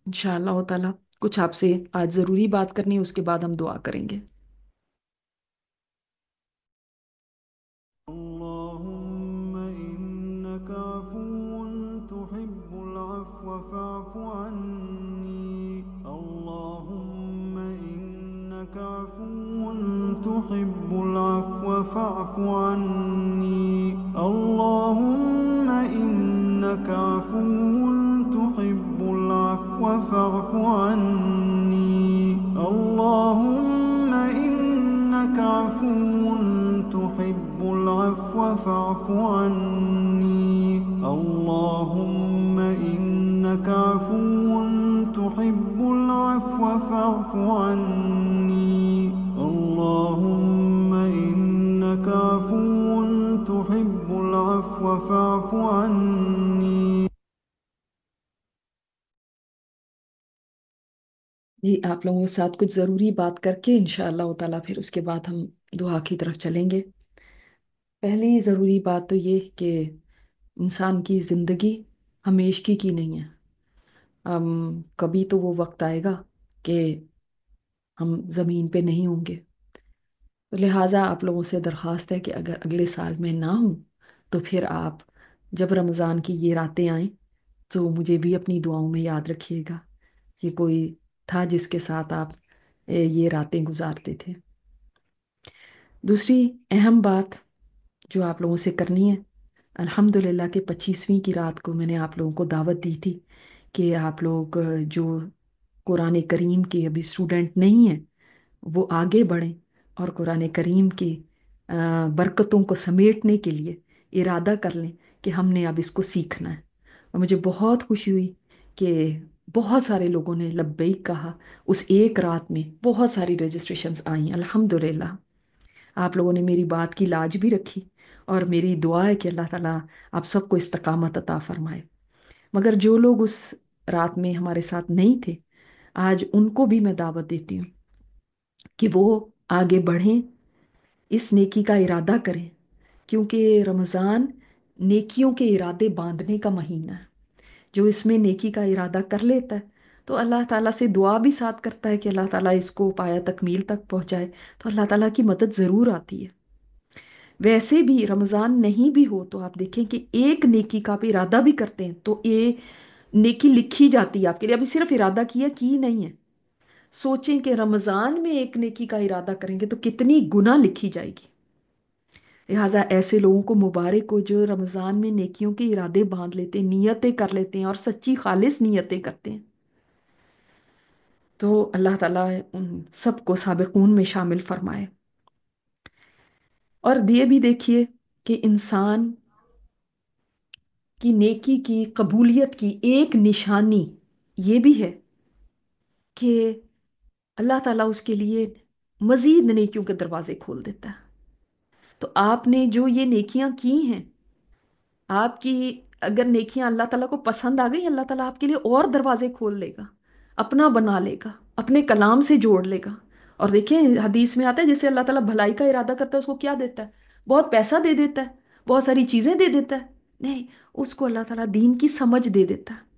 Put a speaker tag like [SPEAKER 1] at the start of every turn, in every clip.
[SPEAKER 1] इंशाअल्लाह ताला कुछ आपसे आज ज़रूरी बात करनी है, उसके बाद हम दुआ करेंगे।
[SPEAKER 2] اللهم إنك عفو تحب العفو فاعف عني. اللهم إنك عفو تحب العفو فاعف عني. اللهم إنك عفو تحب العفو فاعف عني. اللهم إنك عفو تحب العفو فاعف عني. اللهم إنك عفو تحب العفو فاعف عني. اللهم إنك عفو تحب العفو فاعف عني.
[SPEAKER 1] जी, आप लोगों के साथ कुछ ज़रूरी बात करके इंशाअल्लाह ताला फिर उसके बाद हम दुआ की तरफ चलेंगे। पहली ज़रूरी बात तो ये कि इंसान की ज़िंदगी हमेशा की नहीं है। कभी तो वो वक्त आएगा कि हम ज़मीन पे नहीं होंगे। तो लिहाजा आप लोगों से दरख्वास्त है कि अगर अगले साल में ना हूँ तो फिर आप जब रमज़ान की ये रातें आएं तो मुझे भी अपनी दुआओं में याद रखिएगा। ये कोई था जिसके साथ आप ये रातें गुजारते थे। दूसरी अहम बात जो आप लोगों से करनी है, अल्हम्दुलिल्लाह के 25वीं की रात को मैंने आप लोगों को दावत दी थी कि आप लोग जो कुरान करीम के अभी स्टूडेंट नहीं हैं वो आगे बढ़ें और कुरान करीम की बरकतों को समेटने के लिए इरादा कर लें कि हमने अब इसको सीखना है। और मुझे बहुत खुशी हुई कि बहुत सारे लोगों ने लब्बैक कहा। उस एक रात में बहुत सारी रजिस्ट्रेशंस आई अल्हम्दुलिल्लाह। आप लोगों ने मेरी बात की लाज भी रखी और मेरी दुआ है कि अल्लाह ताला आप सबको इस्तकामत अता फरमाए। मगर जो लोग उस रात में हमारे साथ नहीं थे, आज उनको भी मैं दावत देती हूँ कि वो आगे बढ़ें, इस नेकी का इरादा करें, क्योंकि रमज़ान नेकियों के इरादे बांधने का महीना है। जो इसमें नेकी का इरादा कर लेता है तो अल्लाह ताला से दुआ भी साथ करता है कि अल्लाह ताला इसको पाया तकमील तक पहुंचाए, तो अल्लाह ताला की मदद ज़रूर आती है। वैसे भी रमज़ान नहीं भी हो तो आप देखें कि एक नेकी का आप इरादा भी करते हैं तो ये नेकी लिखी जाती है आपके लिए। अभी सिर्फ इरादा किया की नहीं है। सोचें कि रमज़ान में एक नेकी का इरादा करेंगे तो कितनी गुना लिखी जाएगी। लिहाजा ऐसे लोगों को मुबारक हो जो रमज़ान में नेकियों के इरादे बांध लेते हैं, नियतें कर लेते हैं और सच्ची खालिस नियतें करते हैं। तो अल्लाह ताला उन सबको साबिकून में शामिल फरमाए। और ये भी देखिए कि इंसान की नेकी की कबूलियत की एक निशानी ये भी है कि अल्लाह ताला उसके लिए मजीद नेकियों के दरवाजे खोल देता है। तो आपने जो ये नेकियां की हैं, आपकी अगर नेकियां अल्लाह ताला को पसंद आ गई, अल्लाह ताला आपके लिए और दरवाजे खोल लेगा, अपना बना लेगा, अपने कलाम से जोड़ लेगा। और देखिए हदीस में आता है जैसे अल्लाह ताला भलाई का इरादा करता है उसको क्या देता है? बहुत पैसा दे देता है, बहुत सारी चीजें दे देता है। नहीं, उसको अल्लाह ताला दीन की समझ दे देता है।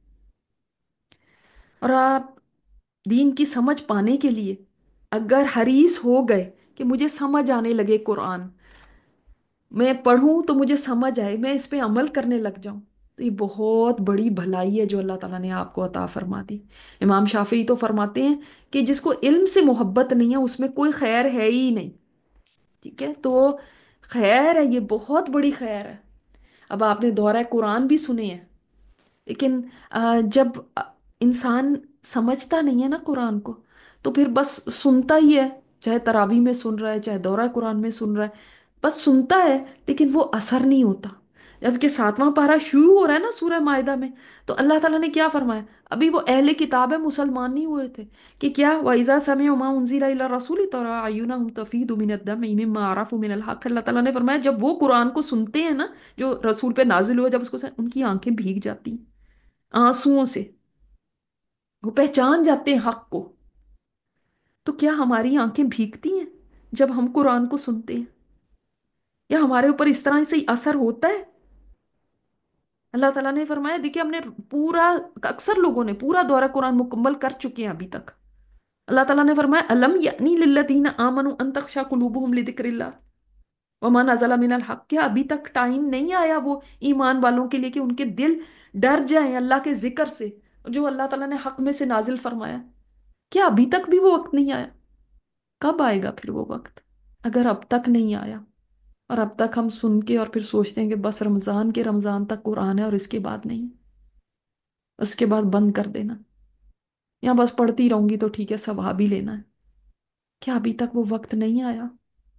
[SPEAKER 1] और आप दीन की समझ पाने के लिए अगर हरीस हो गए कि मुझे समझ आने लगे कुरान, मैं पढ़ूं तो मुझे समझ आए, मैं इस पे अमल करने लग जाऊं, तो ये बहुत बड़ी भलाई है जो अल्लाह ताला ने आपको अता फरमा दी। इमाम शाफी तो फरमाते हैं कि जिसको इल्म से मोहब्बत नहीं है उसमें कोई खैर है ही नहीं। ठीक है, तो खैर है, ये बहुत बड़ी खैर है। अब आपने दौरा कुरान भी सुने हैं, लेकिन जब इंसान समझता नहीं है ना कुरान को, तो फिर बस सुनता ही है। चाहे तरावी में सुन रहा है, चाहे दौरा कुरान में सुन रहा है, बस सुनता है, लेकिन वो असर नहीं होता। जबकि 7वां पारा शुरू हो रहा है ना सूरह मायदा में, तो अल्लाह ताला ने क्या फरमाया? अभी वो अहले किताब है, मुसलमान नहीं हुए थे कि क्या वाइजा समय मा उनजिला इला रसूल तरा अयुनहुम तफीदु मिनद दम मिम्मा अरफू मिनल हक। अल्लाह ताला ने फरमाया जब वो कुरान को सुनते हैं ना, जो रसूल पे नाजिल हुआ, जब उसको उनकी आंखें भीग जाती हैं आंसुओं से, वो पहचान जाते हैं हक को। तो क्या हमारी आंखें भीगती हैं जब हम कुरान को सुनते हैं? या हमारे ऊपर इस तरह से असर होता है? अल्लाह ताला ने फरमाया, देखिए हमने पूरा, अक्सर लोगों ने पूरा दौरा कुरान मुकम्मल कर चुके हैं अभी तक। अल्लाह ताला ने फरमाया, अलम यानी लिल्लदीना आमनु अन तख्शा कुलूबुहुम लिदिक्रिल्लाह वमा नज़ला मिनल हक। क्या अभी तक टाइम नहीं आया वो ईमान वालों के लिए कि उनके दिल डर जाएं अल्लाह के जिक्र से, जो अल्लाह ताला ने हक में से नाजिल फरमाया? क्या अभी तक भी वो वक्त नहीं आया? कब आएगा फिर वो वक्त, अगर अब तक नहीं आया? और अब तक हम सुन के और फिर सोचते हैं कि बस रमजान के रमजान तक कुरान है और इसके बाद नहीं, उसके बाद बंद कर देना, या बस पढ़ती रहूंगी तो ठीक है, सवाब ही लेना है। क्या अभी तक वो वक्त नहीं आया?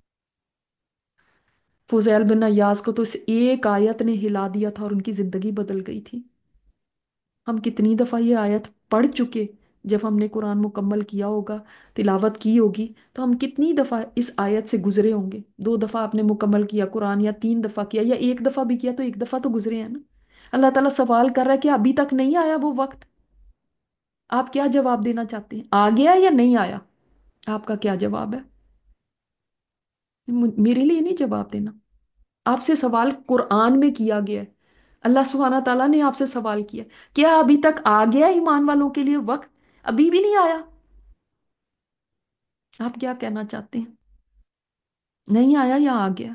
[SPEAKER 1] फुजैल बिन अय्याज को तो इस एक आयत ने हिला दिया था और उनकी जिंदगी बदल गई थी। हम कितनी दफा ये आयत पढ़ चुके, जब हमने कुरान मुकम्मल किया होगा, तिलावत की होगी, तो हम कितनी दफा इस आयत से गुजरे होंगे। 2 दफा आपने मुकम्मल किया कुरान, या 3 दफा किया, या एक दफा भी किया, तो एक दफा तो गुजरे हैं ना। अल्लाह ताला सवाल कर रहा है कि अभी तक नहीं आया वो वक्त। आप क्या जवाब देना चाहते हैं, आ गया या नहीं आया? आपका क्या जवाब है? मेरे लिए नहीं जवाब देना। आपसे सवाल कुरान में किया गया है। अल्लाह सुब्हाना ताला ने आपसे सवाल किया, क्या अभी तक आ गया ईमान वालों के लिए वक्त? अभी भी नहीं आया? आप क्या कहना चाहते हैं, नहीं आया या आ गया?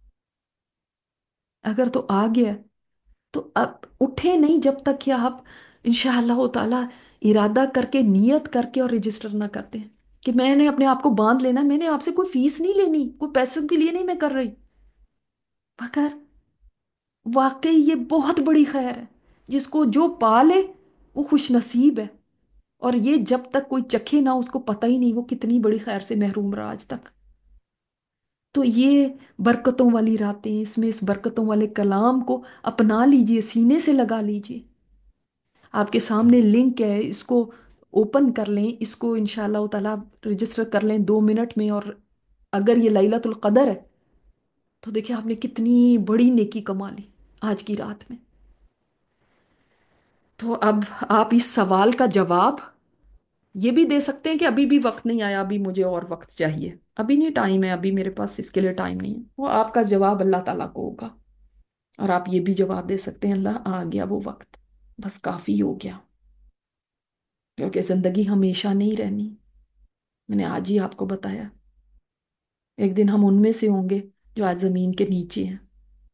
[SPEAKER 1] अगर तो आ गया, तो अब उठे नहीं जब तक कि आप इंशाअल्लाह ताला इरादा करके, नियत करके और रजिस्टर ना करते हैं कि मैंने अपने आप को बांध लेना, मैंने आपसे कोई फीस नहीं लेनी, कोई पैसे के लिए नहीं मैं कर रही, मगर वाकई ये बहुत बड़ी खैर है। जिसको जो पाले वो खुश नसीब है। और ये जब तक कोई चखे ना, उसको पता ही नहीं वो कितनी बड़ी खैर से महरूम रहा आज तक। तो ये बरकतों वाली रातें, इसमें इस बरकतों वाले कलाम को अपना लीजिए, सीने से लगा लीजिए। आपके सामने लिंक है, इसको ओपन कर लें, इसको इंशाल्लाह ताला रजिस्टर कर लें 2 मिनट में। और अगर ये लैलतुल कदर है, तो देखिए आपने कितनी बड़ी नेकी कमा ली आज की रात में। तो अब आप इस सवाल का जवाब ये भी दे सकते हैं कि अभी भी वक्त नहीं आया, अभी मुझे और वक्त चाहिए, अभी नहीं टाइम है, अभी मेरे पास इसके लिए टाइम नहीं है। वो आपका जवाब अल्लाह ताला को होगा। और आप ये भी जवाब दे सकते हैं, अल्लाह आ गया वो वक्त, बस काफी हो गया। क्योंकि जिंदगी हमेशा नहीं रहनी, मैंने आज ही आपको बताया। एक दिन हम उनमें से होंगे जो आज जमीन के नीचे हैं।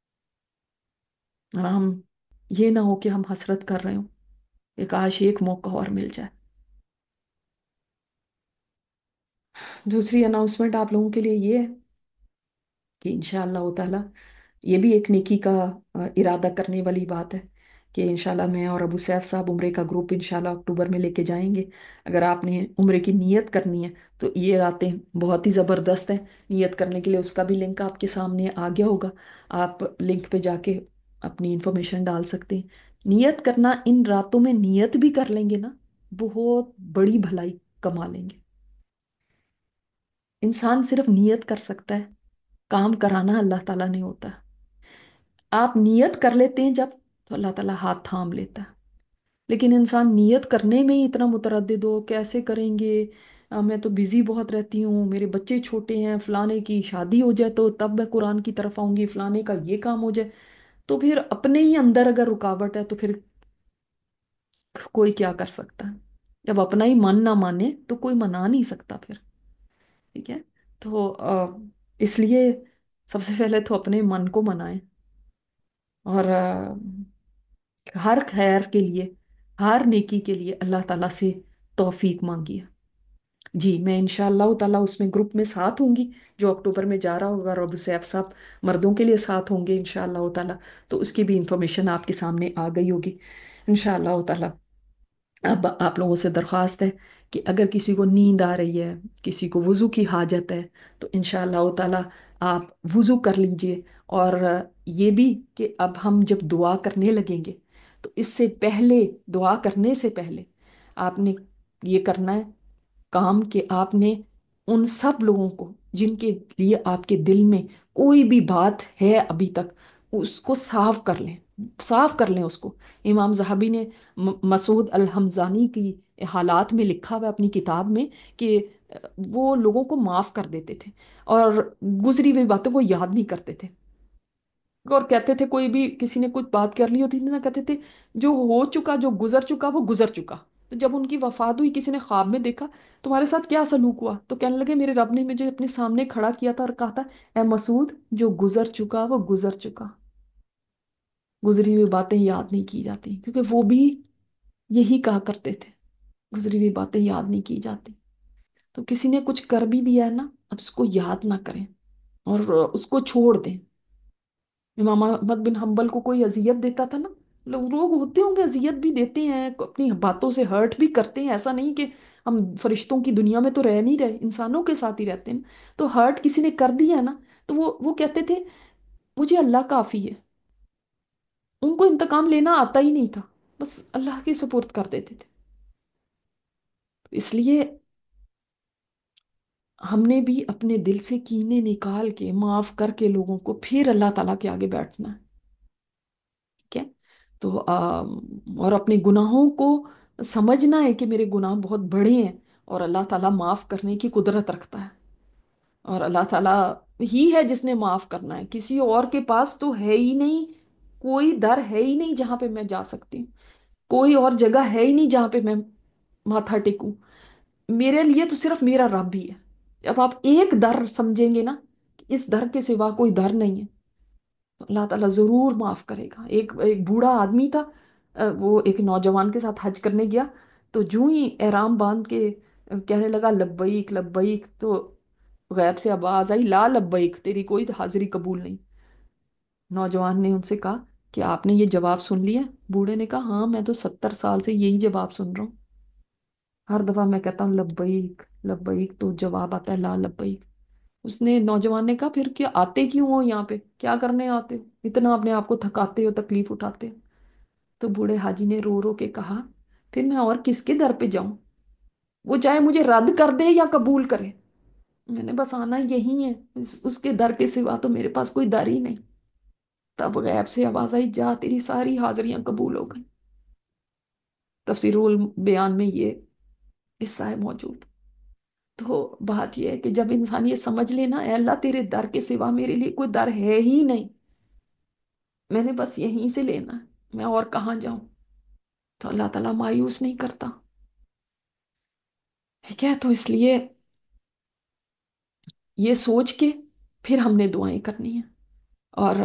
[SPEAKER 1] और हम, ये ना हो कि हम हसरत कर रहे हो कि काश एक मौका और मिल जाए। दूसरी अनाउंसमेंट आप लोगों के लिए ये है कि इंशाअल्लाह ताला ये भी एक नेकी का इरादा करने वाली बात है कि इंशाल्लाह मैं और अबू सैफ साहब उम्रे का ग्रुप इंशाल्लाह अक्टूबर में लेके जाएंगे। अगर आपने उम्रे की नीयत करनी है तो ये रातें बहुत ही ज़बरदस्त हैं नियत करने के लिए। उसका भी लिंक आपके सामने आ गया होगा, आप लिंक पे जाके अपनी इंफॉर्मेशन डाल सकते हैं। नियत करना, इन रातों में नियत भी कर लेंगे ना, बहुत बड़ी भलाई कमा लेंगे। इंसान सिर्फ नियत कर सकता है, काम कराना अल्लाह ताला ने होता है। आप नियत कर लेते हैं जब, तो अल्लाह ताला हाथ थाम लेता है। लेकिन इंसान नियत करने में ही इतना मुतरद्दिद हो, कैसे करेंगे, मैं तो बिजी बहुत रहती हूँ, मेरे बच्चे छोटे हैं, फलाने की शादी हो जाए तो तब मैं कुरान की तरफ आऊंगी, फलाने का ये काम हो जाए, तो फिर अपने ही अंदर अगर रुकावट है तो फिर कोई क्या कर सकता है? जब अपना ही मन ना माने तो कोई मना नहीं सकता फिर। ठीक है। तो इसलिए सबसे पहले तो अपने मन को मनाएं। और हर खैर के लिए, हर नेकी के लिए अल्लाह ताला से तौफीक मांगिए। जी, मैं इंशाअल्लाह ताला उसमें ग्रुप में साथ होंगी जो अक्टूबर में जा रहा होगा। और अबू सैफ साहब मर्दों के लिए साथ होंगे इंशाअल्लाह ताला। तो उसकी भी इंफॉर्मेशन आपके सामने आ गई होगी इंशाअल्लाह ताला। अब आप लोगों से दरख्वास्त है कि अगर किसी को नींद आ रही है, किसी को वुज़ू की हाजत है, तो इंशाअल्लाह ताला आप वुज़ू कर लीजिए। और ये भी कि अब हम जब दुआ करने लगेंगे, तो इससे पहले, दुआ करने से पहले आपने ये करना है काम कि आपने उन सब लोगों को जिनके लिए आपके दिल में कोई भी बात है अभी तक, उसको साफ कर लें, साफ कर लें उसको। इमाम ज़हाबी ने मसूद अल हमज़ानी की हालात में लिखा हुआ है अपनी किताब में कि वो लोगों को माफ़ कर देते थे और गुजरी हुई बातों को याद नहीं करते थे। और कहते थे, कोई भी किसी ने कुछ बात कर ली होती थी ना, कहते थे जो हो चुका, जो गुजर चुका वो गुजर चुका। तो जब उनकी वफात हुई, किसी ने ख्वाब में देखा, तुम्हारे साथ क्या सलूक हुआ, तो कहने लगे मेरे रब ने मुझे अपने सामने खड़ा किया था और कहा था, ए मसूद, जो गुजर चुका वो गुजर चुका। गुजरी हुई बातें याद नहीं की जाती, क्योंकि वो भी यही कहा करते थे, गुजरी हुई बातें याद नहीं की जाती। तो किसी ने कुछ कर भी दिया है ना, अब उसको याद ना करें और उसको छोड़ दें। इमाम अहमद बिन हंबल को कोई अजियत देता था ना, लोग होते होंगे अजियत भी देते हैं, अपनी बातों से हर्ट भी करते हैं, ऐसा नहीं कि हम फरिश्तों की दुनिया में तो रह नहीं रहे, इंसानों के साथ ही रहते हैं। तो हर्ट किसी ने कर दिया ना, तो वो कहते थे मुझे अल्लाह काफी है। उनको इंतकाम लेना आता ही नहीं था, बस अल्लाह के सुपुर्द कर देते थे। इसलिए हमने भी अपने दिल से कीने निकाल के माफ करके लोगों को फिर अल्लाह ताला के आगे बैठना है। ठीक है। तो और अपने गुनाहों को समझना है कि मेरे गुनाह बहुत बड़े हैं, और अल्लाह ताला माफ करने की कुदरत रखता है। और अल्लाह ताला ही है जिसने माफ करना है, किसी और के पास तो है ही नहीं। कोई दर है ही नहीं जहां पे मैं जा सकती हूँ, कोई और जगह है ही नहीं जहां पे मैं माथा टेकूं। मेरे लिए तो सिर्फ मेरा रब ही है। जब आप एक दर समझेंगे ना कि इस दर के सिवा कोई दर नहीं है, तो अल्लाह ताला जरूर माफ करेगा। एक एक बूढ़ा आदमी था, वो एक नौजवान के साथ हज करने गया। तो जूं ही एहराम बांध के कहने लगा लब्बैक लब्बैक, तो गैब से आवाज आई, ला लब्बैक, तेरी कोई हाजिरी कबूल नहीं। नौजवान ने उनसे कहा कि आपने ये जवाब सुन लिया? बूढ़े ने कहा, हाँ मैं तो 70 साल से यही जवाब सुन रहा हूँ। हर दफा मैं कहता हूँ लब्बैक लब्बैक, तो जवाब आता है ला लब्बैक। उसने नौजवान ने कहा, फिर क्या आते क्यों हो यहाँ पे, क्या करने आते हो, इतना अपने आप को थकाते हो, तकलीफ उठाते हो? तो बूढ़े हाजी ने रो रो के कहा, फिर मैं और किसके दर पे जाऊं, वो चाहे मुझे रद्द कर दे या कबूल करे, मैंने बस आना यही है, उसके दर के सिवा तो मेरे पास कोई दर ही नहीं। तब गैब से आवाज आई, जा तेरी सारी हाजिरियां कबूल हो गई। तफसीरुल बयान में ये हिस्सा है मौजूद। तो बात यह है कि जब इंसान ये समझ लेना, "ऐ अल्लाह, तेरे दर के सिवा मेरे लिए कोई दर है ही नहीं, मैंने बस यहीं से लेना है, मैं और कहाँ जाऊं", तो अल्लाह ताला मायूस नहीं करता। ठीक है। तो इसलिए ये सोच के फिर हमने दुआएं करनी है, और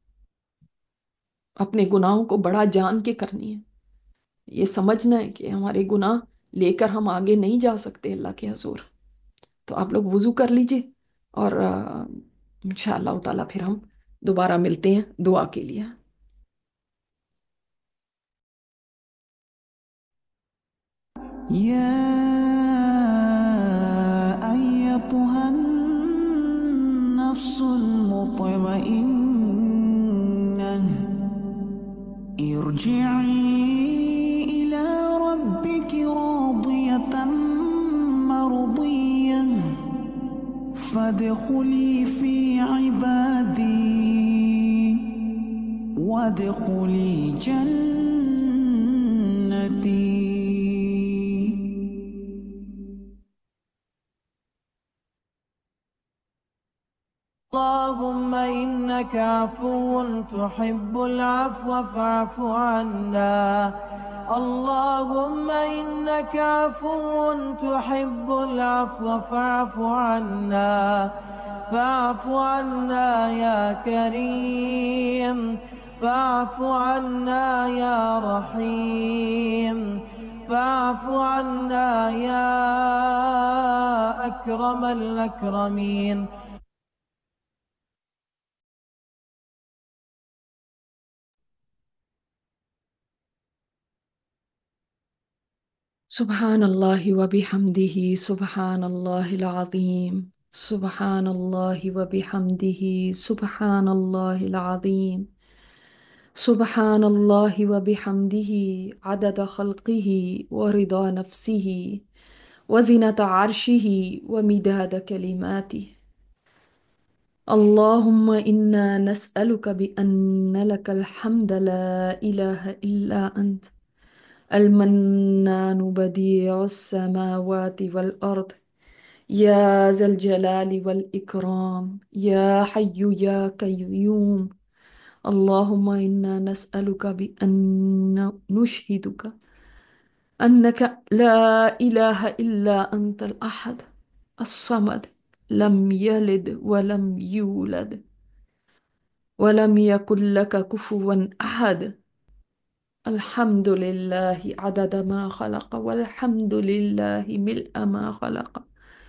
[SPEAKER 1] अपने गुनाहों को बड़ा जान के करनी है। ये समझना है कि हमारे गुनाह लेकर हम आगे नहीं जा सकते अल्लाह के हजूर। तो आप लोग वुजू कर लीजिए, और इंशाअल्लाह ताला फिर हम दोबारा मिलते हैं दुआ के लिए।
[SPEAKER 2] يا أيتها النفس المطمئنة ارجعي إلى ربك راضية مرضية فادخلي في عبادي وادخلي جنتي. اللهم إنك عفو تحب العفو فاعف عنا. اللهم إنك عفو تحب العفو فاعف عنا. فاعف عنا يا كريم. فاعف عنا يا رحيم. فاعف عنا يا أكرم الأكرمين.
[SPEAKER 1] सुबहान अल्लाह व बिहम्दिही, सुबहान अल्लाहिल अज़ीम, सुबहान अल्लाह व बिहम्दिही, सुबहान अल्लाहिल अज़ीम, सुबहान अल्लाह व बिहम्दिही, अदद खल्क़िही व रिदा नफ्सिही व ज़ीनत अर्शिही व मिदाद कलिमातिही। अल्लाहुम्मा इन्ना नस्अलुका बिअन्न लकल हम्द ला इलाहा इल्ला अंत المنان بديع السماوات والأرض يا ذا الجلال والإكرام يا حي يا قيوم اللهم إنا نسألك بأن نشهدك أنك لا إله إلا أنت الأحد الصمد، لم يلد ولم يولد ولم يكن لك كفوا أحد. الحمد لله عدد ما خلق، والحمد لله ملء ما خلق،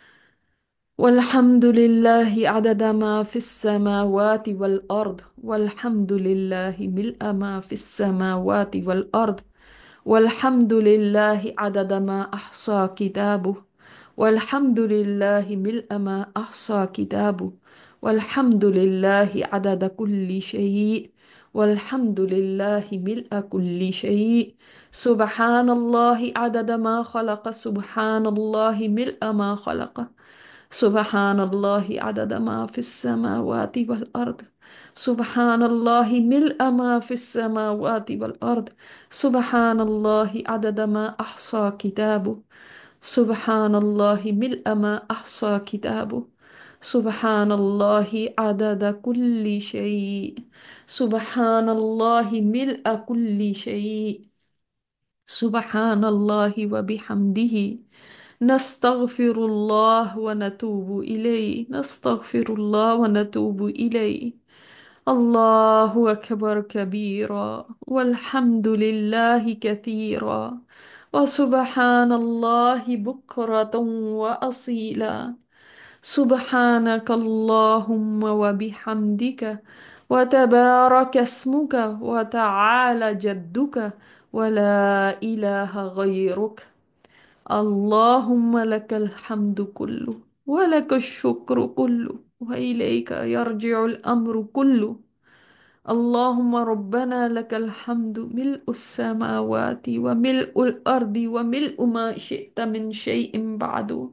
[SPEAKER 1] والحمد لله عدد ما في السماوات والأرض، والحمد لله ملء ما في السماوات والأرض، والحمد لله عدد ما أحصى كتابه، والحمد لله ملء ما أحصى كتابه، والحمد لله عدد كل شيء، والحمد لله ملء كل شيء. سبحان الله عدد ما خلق، سبحان الله ملء ما خلق، سبحان الله عدد ما في السماوات والأرض، سبحان الله ملء ما في السماوات والأرض، سبحان الله عدد ما أحصى كتابه، سبحان الله ملء ما أحصى كتابه، سبحان الله عدد كل شيء، سبحان الله ملء كل شيء، سبحان الله وبحمده. نستغفر الله ونتوب إليه، نستغفر الله ونتوب إليه. الله أكبر كبيرا، والحمد لله كثيرا، وسبحان الله بكرة وأصيلا. سبحانك اللهم وبحمدك، وتبارك اسمك، وتعالى جدك، ولا إله غيرك. اللهم لك الحمد كله، ولك الشكر كله، وإليك يرجع الأمر كله. اللهم ربنا لك الحمد ملء السماوات وملء الأرض وملء ما شئت من شيء بعد.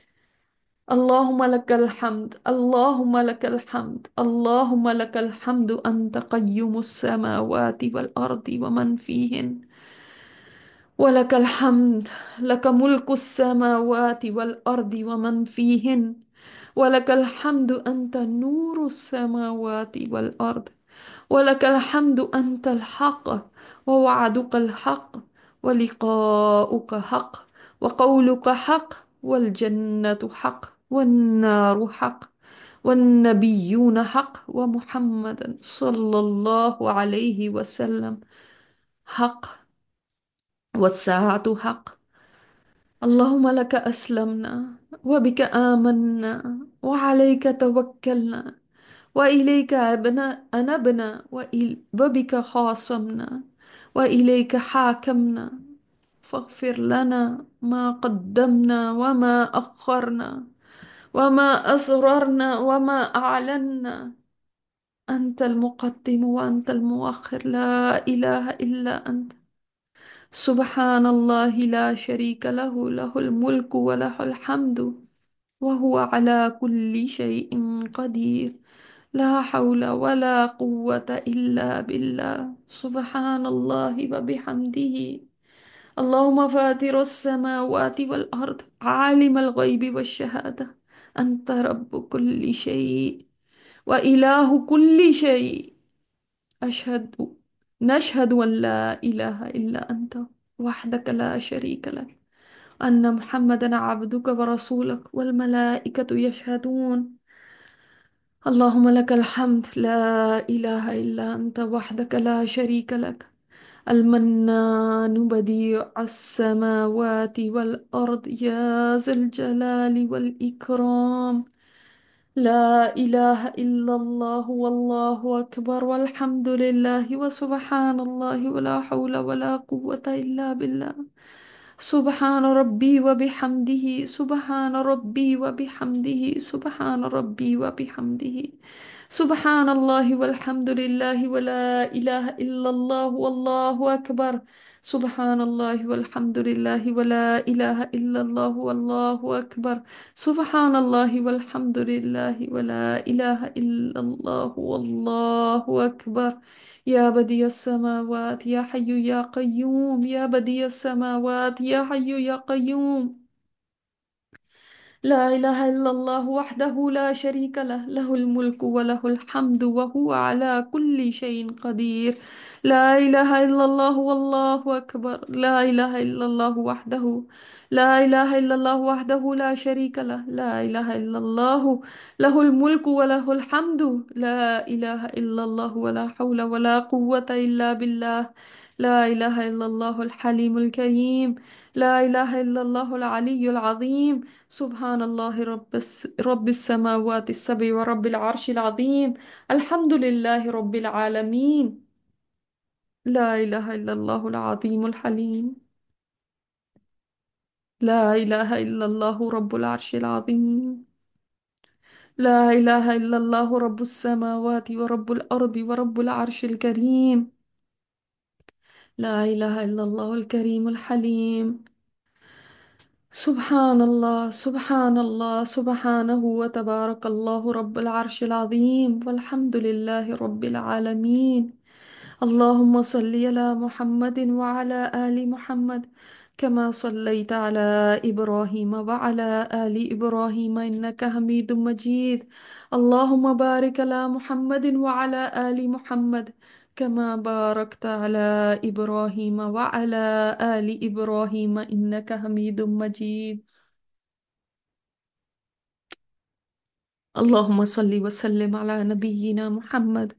[SPEAKER 1] اللهم لك الحمد، اللهم لك الحمد، اللهم لك الحمد، أنت قيوم السماوات والأرض ومن فيهن، ولك الحمد. لك ملك السماوات والأرض ومن فيهن، ولك الحمد، أنت نور السماوات والأرض، ولك الحمد، أنت الحق، ووعدك الحق، ولقاؤك حق، وقولك حق، والجنة حق، والنار حق، والنبيون حق، ومحمد صلى الله عليه وسلم حق، والساعة حق. اللهم لك أسلمنا، وبك آمنا، وعليك توكلنا، وإليك أنبنا، وبك خاصمنا، وإليك حاكمنا. فاغفر لنا ما قدمنا وما أخرنا، وما أسررنا وما أعلنا. أنت المقدم وأنت المؤخر، لا إله إلا أنت. سبحان الله لا شريك له، له الملك وله الحمد، وهو على كل شيء قدير. لا حول ولا قوة إلا بالله. سبحان الله وبحمده. اللهم فاتر السماوات والأرض، عالم الغيب والشهادة، أنت رب كل شيء وإله كل شيء. أشهد نشهد أن لا إله إلا أنت وحدك لا شريك لك، أن محمدا عبدك ورسولك، والملائكة يشهدون. اللهم لك الحمد، لا إله إلا أنت وحدك لا شريك لك، المنان بديع السماوات والأرض، يا ذا الجلال والإكرام. لا إله إلا الله، والله أكبر، والحمد لله، وسبحان الله، ولا حول ولا قوة إلا بالله. سبحان ربي وبحمده، سبحان ربي وبحمده، سبحان ربي وبحمده. سبحان الله والحمد لله، ولا إله إلا الله، والله أكبر. سبحان الله والحمد لله، ولا إله إلا الله، والله أكبر. سبحان الله والحمد لله، ولا إله إلا الله، والله أكبر. يا بديع السماوات، يا حي يا قيوم، يا بديع السماوات، يا حي يا قيوم. لا إله إلا الله وحده لا شريك له، له الملك وله الحمد وهو على كل شيء قدير. لا إله إلا الله والله أكبر. لا إله إلا الله وحده. لا إله إلا الله وحده لا شريك له. لا إله إلا الله، له الملك وله الحمد. لا إله إلا الله ولا حول ولا قوة إلا بالله. لا إله إلا الله الحليم الكريم. لا إله إلا الله العلي العظيم. سبحان الله رب السماوات السبع ورب العرش العظيم. الحمد لله رب العالمين. لا إله إلا الله العظيم الحليم. لا إله إلا الله رب العرش العظيم. لا إله إلا الله رب السماوات ورب الأرض ورب العرش الكريم. لا إله إلا الله الكريم الحليم. سبحان الله سبحان الله سبحانه وتبارك الله رب العرش العظيم والحمد لله رب العالمين. اللهم صل على محمد وعلى آل محمد كما صليت على إبراهيم وعلى آل إبراهيم إنك حميد مجيد. اللهم بارك على محمد وعلى آل محمد كما باركت على إبراهيم وعلى آل إبراهيم إنك حميد مجيد. اللهم صل وسلم على نبينا محمد.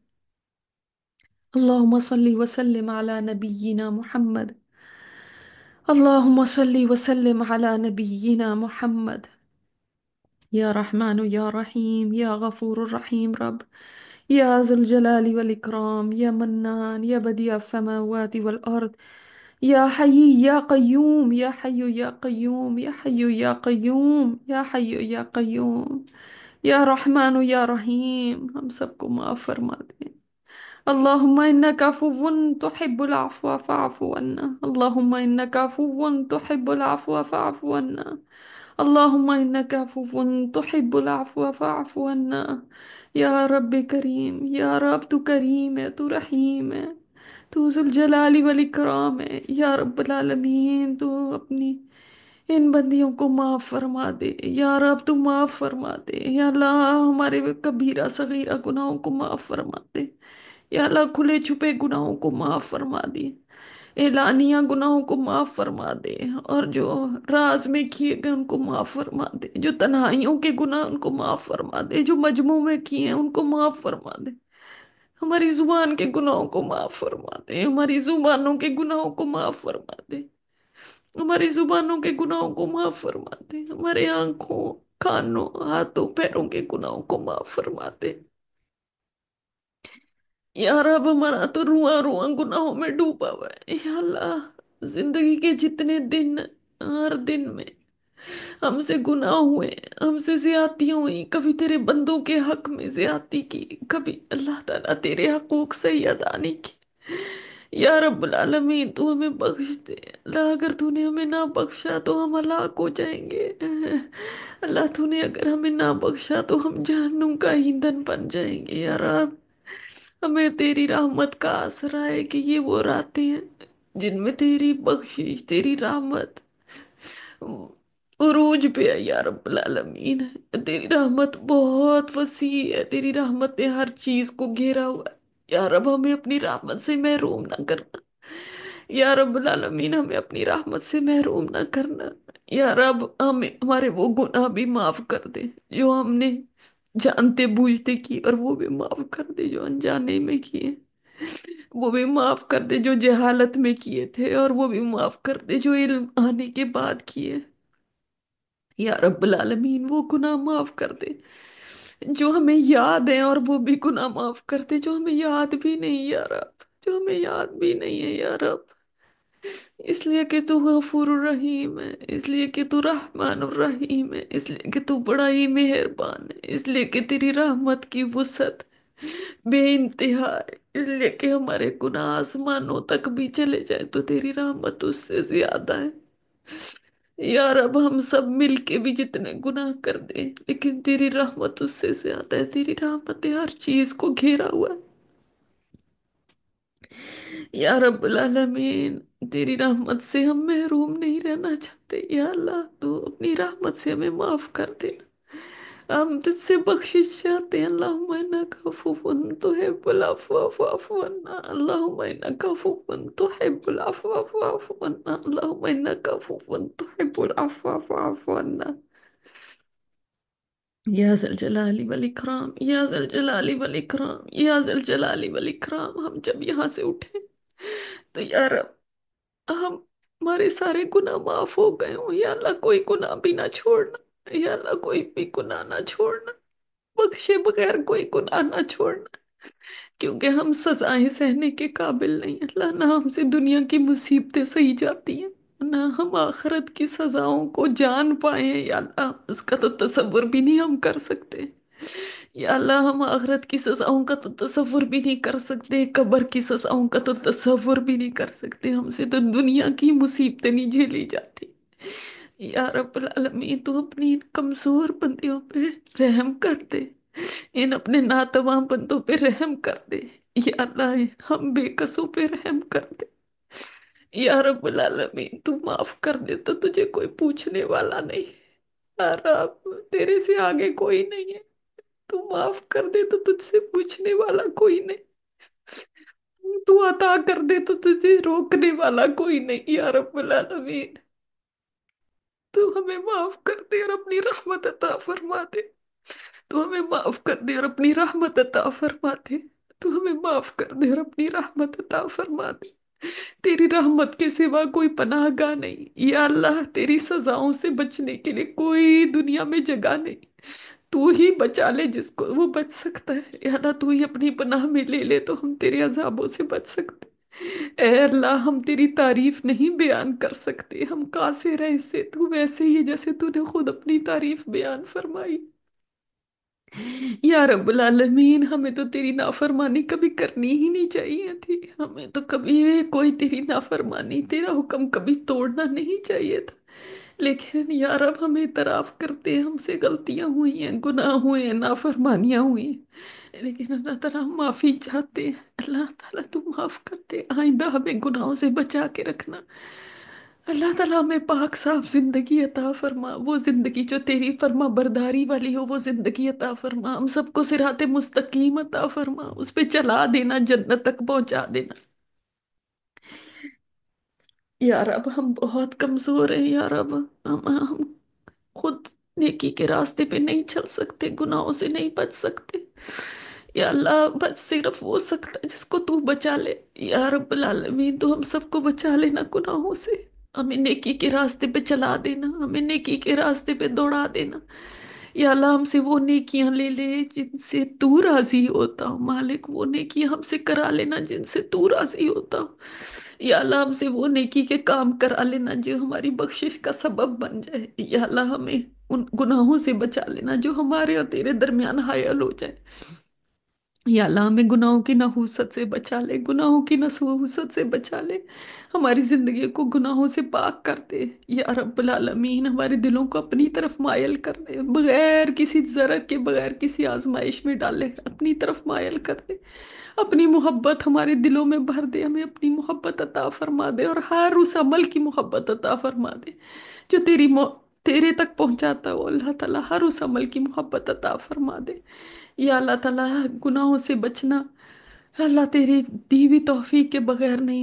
[SPEAKER 1] اللهم صل وسلم على نبينا محمد. اللهم صل وسلم على نبينا محمد. يا رحمن يا رحيم يا غفور رحيم رب، يا ذو الجلال والإكرام، يا منان، يا بديع السماوات والأرض، يا حي يا قيوم، يا حي يا قيوم، يا حي يا قيوم، يا حي يا قيوم، يا رحمن يا رحيم، ہم سب کو معاف فرما دے. اللهم إنك عفو تحب العفو فاعف عنا. اللهم إنك عفو تحب العفو فاعف عنا. اللهم إنك عفو تحب العفو فاعف عنا. يا رب کریم، یا رب تو کریم ہے، تو رحیم ہے، تو ذو الجلال والاکرام ہے. یا رب العالمین تو اپنی ان بندیوں کو معاف فرما دے. یا رب تو معاف فرما دے. یا اللہ ہمارے کبیرہ صغیرہ گناہوں کو معاف فرما دے. یا اللہ کھلے چھپے گناہوں کو معاف فرما دے. اعلانیہ گناہوں کو معاف فرما دے، اور جو راز میں کیے گئے ان کو معاف فرما دے. جو تنہائیوں کے گناہ ان کو معاف فرما دے. جو مجموع میں کیے ہیں ان کو معاف فرما دے. ہماری زبان کے گناہوں کو معاف فرما دے. ہماری زبانوں کے گناہوں کو معاف فرما دے. ہماری زبانوں کے گناہوں کو معاف فرما دے. ہمارے آنکھوں، کانوں، ہاتھوں، پیروں کے گناہوں کو معاف فرما دے. یا رب ہمارا تو رواں رواں گناہوں میں ڈوبا ہوا ہے. یا اللہ زندگی کے جتنے دن، ہر دن میں ہم سے گناہ ہوئے، ہم سے زیادتیاں ہوئی، کبھی تیرے بندوں کے حق میں زیادتی کی، کبھی اللہ تعالیٰ تیرے حقوق صحیح ادا نہیں کی. یا رب العالمین تو ہمیں بخش دے. اللہ اگر تو نے ہمیں نہ بخشا تو ہم ہلاک ہو جائیں گے. اللہ تو نے اگر ہمیں نہ بخشا تو ہم جہنم کا ایندھن بن جائیں گے. یا رب ہمیں تیری رحمت کا آسرا ہے کہ یہ وہ راتیں ہیں جن میں تیری بخشش، تیری رحمت عروج پہ ہے. یا رب العالمین تیری رحمت بہت وسیع ہے. تیری رحمت نے ہر چیز کو گھیرا ہوا ہے. یا رب ہمیں اپنی رحمت سے محروم نہ کرنا. یا رب العالمین ہمیں اپنی رحمت سے محروم نہ کرنا. یا رب ہمیں ہمارے وہ گناہ بھی معاف کر دے جو ہم نے جانتے بوجھتے کی، اور وہ بھی معاف کر دے جو انجانے میں کیے. وہ بھی معاف کر دے جو جہالت میں کیے تھے، اور وہ بھی معاف کر دے جو علم آنے کے بعد کیے. یا رب العالمین وہ گناہ معاف کر دے جو ہمیں یاد ہیں، اور وہ بھی گناہ معاف کر دے جو ہمیں یاد بھی نہیں. یا رب جو ہمیں یاد بھی نہیں ہے. یا رب اس لیے کہ تو غفور الرحیم ہے، اس لیے کہ تو رحمان الرحیم ہے، اس لیے کہ تو بڑا ہی مہربان ہے، اس لیے کہ تیری رحمت کی وسعت بے انتہا ہے. اس لیے کہ ہمارے گناہ آسمانوں تک بھی چلے جائے تو تیری رحمت اس سے زیادہ ہے. یا رب ہم سب مل کے بھی جتنے گناہ کر دیں لیکن تیری رحمت اس سے زیادہ ہے. تیری رحمت نے ہر چیز کو گھیرا ہوا ہے. या रब्बुल आलमीन, तेरी रहमत से हम महरूम नहीं रहना चाहते। या अल्लाह, तू अपनी रहमत से हमें माफ कर दे। हम तुझसे बख्शिश चाहते हैं। अल्लाहुम्मा इन्नका अफ़ुव्वुन तुहिब्बुल अफ़्व फ़अफ़ु अन्ना। अल्लाहुम्मा इन्नका अफ़ुव्वुन तुहिब्बुल अफ़्व फ़अफ़ु अन्ना। अल्लाहुम्मा इन्नका अफ़ुव्वुन तुहिब्बुल अफ़्व फ़अफ़ु अन्ना। या ज़ल जलाली वल इकराम, या ज़ल जलाली वल इकराम, या ज़ल जलाली वल इकराम। हम जब यहाँ से उठे तो यार, हम हमारे सारे गुनाह माफ हो गए हो। या अल्लाह, कोई गुनाह भी ना छोड़ना। या अल्लाह, कोई भी गुनाह ना छोड़ना, बख्शे बगैर कोई गुनाह ना छोड़ना। क्योंकि हम सजाएं सहने के काबिल नहीं। अल्लाह, ना हमसे दुनिया की मुसीबतें सही जाती हैं, ना हम आखिरत की सजाओं को जान पाए। या अल्लाह, उसका तो तसव्वुर भी नहीं हम कर सकते। या अल्लाह, हम आखिरत की सजाओं का तो तसव्वुर भी नहीं कर सकते, कब्र की सजाओं का तो तसव्वुर भी नहीं कर सकते। हमसे तो दुनिया की मुसीबतें नहीं झेली जाती। या रब्बुल आलमीन, तू अपनी इन कमजोर बंदियों पे रहम कर दे। इन अपने नातवां बंदों पे रहम कर दे। या अल्लाह, हम बेकसों पे रहम कर दे। या रब्बुल आलमीन, तू माफ कर दे तो तुझे कोई पूछने वाला नहीं। या रब, तेरे से आगे कोई नहीं है। तू माफ कर दे तो तुझसे पूछने वाला कोई नहीं। तू अता कर दे तो तुझे रोकने वाला कोई नहीं। या रब्बुल आलमीन, तू हमें माफ कर दे और अपनी रहमत अता फरमा दे। तू हमें माफ कर दे और अपनी रहमत अता फरमा दे। तू हमें माफ कर दे और अपनी रहमत अता फरमा दे। तेरी रहमत के सिवा कोई पनाहगाह नहीं। या अल्लाह, तेरी सजाओं से बचने के लिए कोई दुनिया में जगह नहीं। तू ही बचा ले जिसको वो बच सकता है। या अल्लाह, तू ही अपनी पनाह में ले ले तो हम तेरे अजाबों से बच सकते। ए अल्लाह, हम तेरी तारीफ नहीं बयान कर सकते। हम कासिर हैं इससे, तू वैसे ही है जैसे तूने खुद अपनी तारीफ बयान फरमाई। या रब्बुल आलमीन, हमें तो तेरी नाफरमानी कभी करनी ही नहीं चाहिए थी। हमें तो कभी कोई तेरी नाफरमानी, तेरा हुक्म कभी तोड़ना नहीं चाहिए था। लेकिन यार, अब हमें इतराफ करते हैं, हमसे गलतियां हुई हैं, गुनाह हुए हैं, नाफरमानियां हुई हैं। लेकिन अल्लाह ताला, हम माफी चाहते हैं। अल्लाह ताला, तू माफ कर दे। आइंदा हमें गुनाहों से बचा के रखना। अल्लाह ताला, हमें पाक साफ जिंदगी अता फरमा। वो जिंदगी जो तेरी फर्मा बरदारी वाली हो, वो जिंदगी अता फरमा। हम सबको सिराते मुस्तकीम अता फरमा। उस पे चला देना, जन्नत तक पहुंचा देना। यार, अब हम बहुत कमजोर हैं। यार, अब हम खुद नेकी के रास्ते पे नहीं चल सकते, गुनाहों से नहीं बच सकते। या अल्लाह, बच सिर्फ वो सकता है जिसको तू बचा ले। या रब्बुल आलमीन, तू हम सबको बचा लेना गुनाहों से। हमें नेकी के रास्ते पे चला देना, हमें नेकी के रास्ते पे दौड़ा देना। या अल्लाह, हमसे वो नेकियां ले ले जिनसे तू राजी होता हो। मालिक, वो नेकियां हमसे करा लेना जिनसे तू राजी होता हो। या अल्लाह, हमसे वो नेकी के काम करा लेना जो हमारी बख्शिश का सबब बन जाए। या अल्लाह, हमें उन गुनाहों से बचा लेना जो हमारे और तेरे दरमियान हायल हो जाए। या अल्लाह, हमें गुनाहों की नहूसत से बचा ले, गुनाहों की नहूसत से बचा ले। हमारी जिंदगी को गुनाहों से पाक कर दे। या रब्बुल आलमीन, हमारे दिलों को अपनी तरफ मायल कर दे, बगैर किसी जरर के, बगैर किसी आजमाइश में डाले अपनी तरफ मायल कर दे। अपनी मोहब्बत हमारे दिलों में भर दे, हमें अपनी मोहब्बत अता फरमा दे, और हर उस अमल की मोहब्बत अता फरमा दे जो तेरे तक पहुंचाता हो। अल्लाह ताला, हर उस अमल की मोहब्बत अता फरमा दे। या अल्लाह ताला, गुनाहों से बचना अल्लाह तेरी दी हुई तौफीक के बगैर नहीं।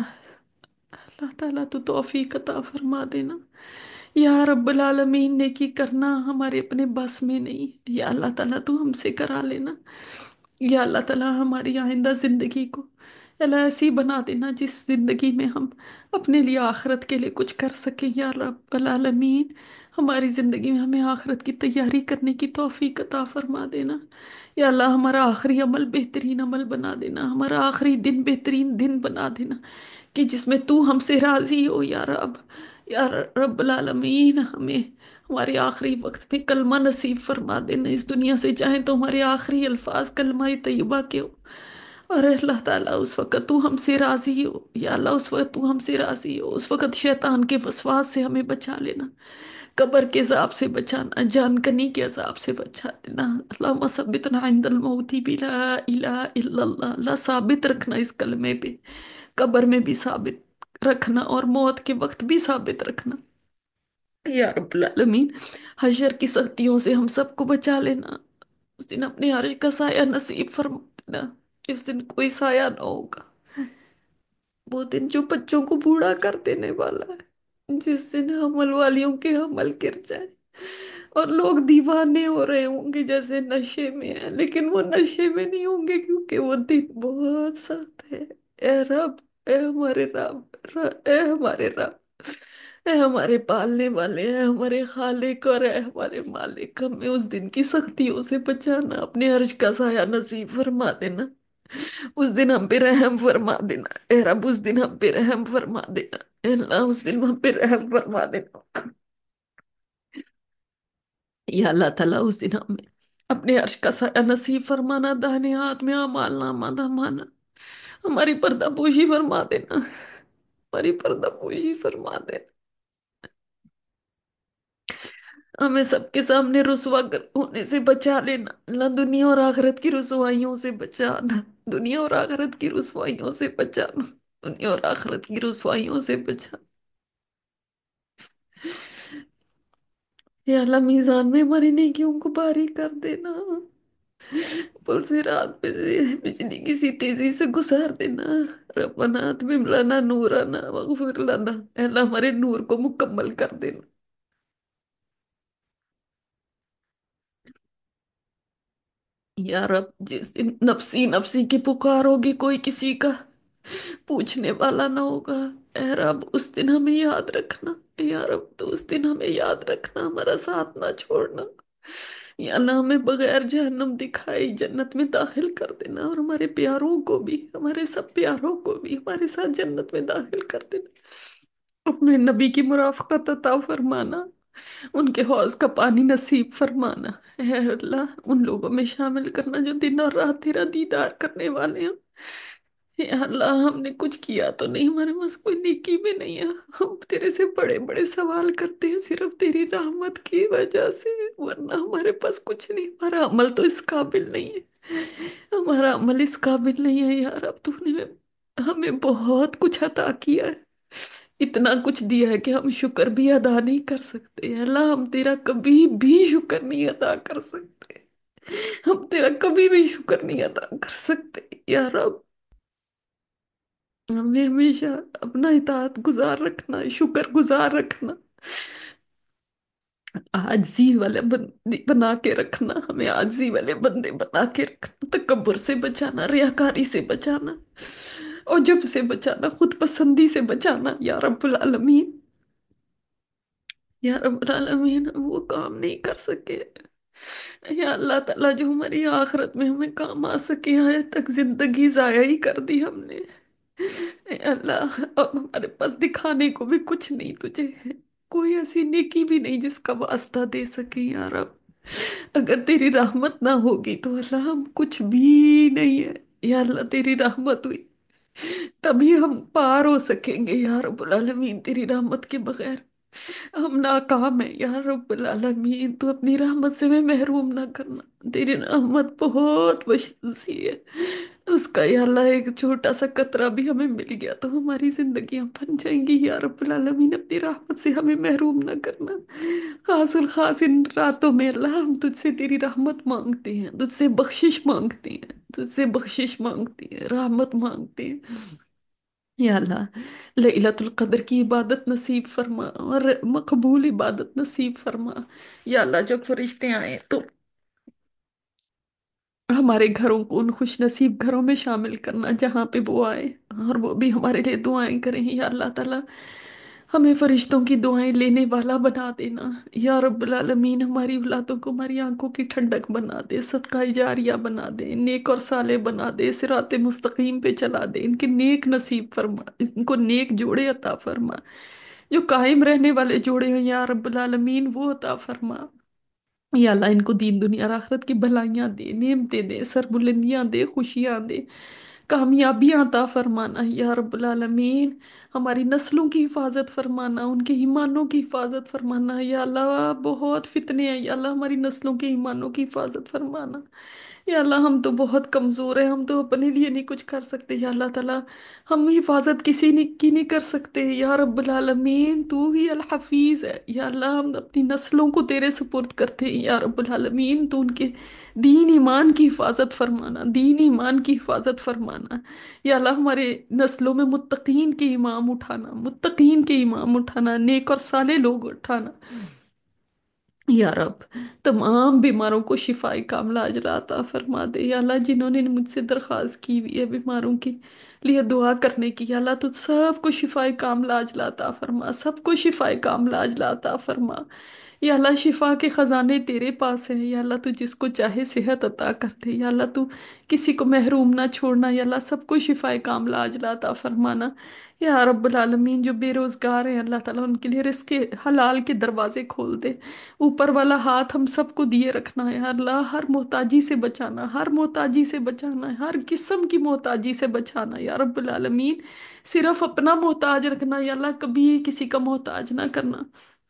[SPEAKER 1] अल्लाह ताला, तो तौफीक अता फरमा देना। या रब्बुल आलमीन, नेकी करना हमारे अपने बस में नहीं। या अल्लाह ताला, तू हमसे करा लेना। या अल्लाह ताला, हमारी आइंदा जिंदगी को अल्लाह ऐसी बना देना जिस जिंदगी में हम अपने लिए आखिरत के लिए कुछ कर सकें। या रब्बुल आलमीन, हमारी जिंदगी में हमें आखिरत की तैयारी करने की तौफीक अता फरमा देना। या अल्लाह, हमारा आखिरी अमल बेहतरीन अमल बना देना, हमारा आखिरी दिन बेहतरीन दिन बना देना कि जिसमें तू हमसे राजी हो। या रब, या रब्बुल आलमीन, हमें हमारे आखिरी वक्त में कलमा नसीब फरमा देना। इस दुनिया से चाहे तो हमारे आखिरी अल्फाज कलमा तैयबा के हो। और अल्लाह ताला, उस वक्त तू हमसे राजी हो। या अल्लाह, उस वक्त तू हमसे राजी हो, उस वक्त शैतान के वसवास से हमें बचा लेना, कब्र के अजाब से बचाना, जानकनी के अजाब से बचा देना। अल्लाह सब्बितना इंदल मौती बिला इलाहा इल्लल्लाह। अल्लाह, साबित रखना इस कलमे पे, कब्र में भी साबित रखना और मौत के वक्त भी साबित रखना या रब्बुल आलमीन। हशर की सख्तियों से हम सबको बचा लेना। उस दिन अपने अर्श का साया नसीब फरमा देना। इस दिन कोई साया ना होगा। वो दिन जो बच्चों को बूढ़ा कर देने वाला है, जिस दिन हमल वालियों के हमल गिर जाए और लोग दीवाने हो रहे होंगे जैसे नशे में है, लेकिन वो नशे में नहीं होंगे क्योंकि वो दिन बहुत सख्त है। ए रब, ए हमारे रब, ए हमारे रब, ए हमारे पालने वाले, ए हमारे खालिक और ए हमारे मालिक, हमें उस दिन की सख्तियों से बचाना, अपने अर्श का साया नसीब फरमा देना। उस दिन हम पे रहम फरमा देना ए रब, उस दिन हम पे रहम फरमा देना ए अल्लाह, उस दिन हम पे रहम फरमा देना या अल्लाह ताला। उस दिन हमें अपने अर्श का साया नसीब फरमाना, दाहिने हाथ में अमाल नामा दमाना, हमारी पर्दापोशी फरमा देना, हमारी पर्दापोशी फरमा देना। हमें सबके सामने रुसवा होने से बचा लेना अल्लाह, दुनिया और आखिरत की रुसवाइयों से बचाना, दुनिया और आखिरत की रुसवाइयों से बचाना, दुनिया और आखिरत की रुसवाइयों से बचाना या अल्लाह। मीजान में हमारी नेकियों को भारी कर देना। पुलसी रात पे बिजली किसी तेजी से गुजार देना। रब्बना अतमिम लना नूरना वगफिर लना, ऐ अल्लाह हमारे नूर को मुकम्मल कर देना या रब। जिस दिन नफसी नफसी की पुकार होगी, कोई किसी का पूछने वाला ना होगा, ऐ रब उस दिन हमें याद रखना या रब। तो उस दिन हमें याद रखना, हमारा साथ ना छोड़ना या ना हमें बगैर जहन्नुम दिखाए जन्नत में दाखिल कर देना, और हमारे प्यारों को भी, हमारे सब प्यारों को भी हमारे साथ जन्नत में दाखिल कर देना। अपने नबी की मुराफकत अता फरमाना, उनके हौज का पानी नसीब फरमाना है अल्लाह। उन लोगों में शामिल करना जो दिन और रात तेरा दीदार करने वाले हैं। या अल्लाह हमने कुछ किया तो नहीं, हमारे पास कोई नेकी भी नहीं है, हम तेरे से बड़े बड़े सवाल करते हैं सिर्फ तेरी रहमत की वजह से, वरना हमारे पास कुछ नहीं। हमारा अमल तो इस काबिल नहीं है, हमारा अमल इस काबिल नहीं है यार। अब तूने हमें बहुत कुछ अता किया है, इतना कुछ दिया है कि हम शुक्र भी अदा नहीं कर सकते अल्लाह। हम तेरा कभी भी शुक्र नहीं अदा कर सकते, हम तेरा कभी भी शुक्र नहीं अदा कर सकते यार। अब हमें हमेशा अपना इताअत गुजार रखना, शुक्र गुजार रखना, आजी वाले बंदी बना के रखना, हमें आजी वाले बंदे बना के रखना, तकब्बुर से बचाना, रियाकारी से बचाना, और जब से बचाना, खुद पसंदी से बचाना या रब्बुल आलमीन। या रब्बुल आलमीन हम वो काम नहीं कर सके या अल्लाह ताला जो हमारी आखिरत में हमें काम आ सके, आज तक जिंदगी जाया ही कर दी हमने या अल्लाह। अब हमारे पास दिखाने को भी कुछ नहीं तुझे, कोई ऐसी नेकी भी नहीं जिसका वास्ता दे सके यार। अब अगर तेरी रहमत ना होगी तो अल्लाह हम कुछ भी नहीं है या अल्लाह। तेरी रहमत हुई तभी हम पार हो सकेंगे या रब्बुल आलमीन, तेरी रहमत के बगैर हम नाकाम है या रब्बुल आलमीन। तू अपनी रहमत से हमें महरूम ना करना, तेरी रहमत बहुत वसी है, उसका या अल्लाह एक छोटा सा कतरा भी हमें मिल गया तो हमारी जिंदगियां बन जाएंगी या रब्बुल आलमीन। अपनी रहमत से हमें महरूम ना करना। खासुल खास इन रातों में अल्लाह हम तुझसे तेरी रहमत मांगते हैं, तुझसे बख्शिश मांगते हैं, तुझसे बख्शिश मांगते हैं, रहमत मांगते हैं या अल्लाह। लैलतुल कद्र की इबादत नसीब फरमा और मकबूल इबादत नसीब फरमा या अल्लाह। जब फरिश्ते आए तो हमारे घरों को उन खुश नसीब घरों में शामिल करना जहाँ पे वो आए, और वो भी हमारे लिए दुआएं करें या अल्लाह ताला। हमें फरिश्तों की दुआएं लेने वाला बना देना या रब्बुल आलमीन। हमारी औलादों को हमारी आंखों की ठंडक बना दे, सदका जारिया बना दे, नेक और साले बना दे, सिराते मुस्तकीम पे चला दे, इनके नेक नसीब फरमा, इनको नेक जोड़े अता फरमा, जो कायम रहने वाले जोड़े हैं या रब्बुल आलमीन वो अता फरमा या अल्लाह। इनको दीन दुनिया और आखिरत की भलाइयां दे, नेमतें दे, सरबुलंदियां दे, खुशियां दे, कामयाबियां अता फरमाना या रब्बुल आलमीन। हमारी नस्लों की हिफाजत फरमाना, उनके ईमानों की हिफाजत फरमाना या अल्लाह। बहुत फितने हैं या अल्लाह, हमारी नस्लों के ईमानों की हिफाजत फरमाना یا اللہ ہم تو بہت کمزور ہیں، ہم تو اپنے لیے نہیں کچھ کر سکتے یا اللہ تعالیٰ، ہم حفاظت کسی نے کی نہیں کر سکتے یا رب العالمین، تو ہی الحفیظ ہے یا اللہ، ہم اپنی نسلوں کو تیرے سپرد کرتے ہیں یا رب العالمین، تو ان کے دین ایمان کی حفاظت فرمانا، دین ایمان کی حفاظت فرمانا یا اللہ، ہمارے نسلوں میں متقین کے امام اٹھانا، متقین کے امام اٹھانا، نیک اور صالح لوگ اٹھانا یا رب، تمام بیماروں کو شفائی کاملہ عاجلہ عطا فرما دے یا اللہ، جنہوں نے مجھ سے درخواست کی ہوئی ہے بیماروں کی لیے دعا کرنے کی یا اللہ، تو سب کو شفائی کاملہ عاجلہ عطا فرما، سب کو شفائی کاملہ عاجلہ عطا فرما یا اللہ، شفا کے خزانے تیرے پاس ہیں یا اللہ، تو جس کو چاہے صحت عطا کر دے یا اللہ، تو کسی کو محروم نہ چھوڑنا یا اللہ، سب کو شفائی کاملہ عاجلہ عطا فرمانا یا رب العالمین، جو بے روزگار ہیں اللہ تعالیٰ ان کے لیے رزق حلال کے دروازے کھول دے، اوپر والا ہاتھ ہم سب کو دیے رکھنا ہے یا اللہ، ہر محتاجی سے بچانا، ہر محتاجی سے بچانا، ہر قسم کی محتاجی سے بچانا یا رب العالمین، صرف اپنا محتاج رکھنا یا اللہ، کبھی کسی کا محتاج نہ کرنا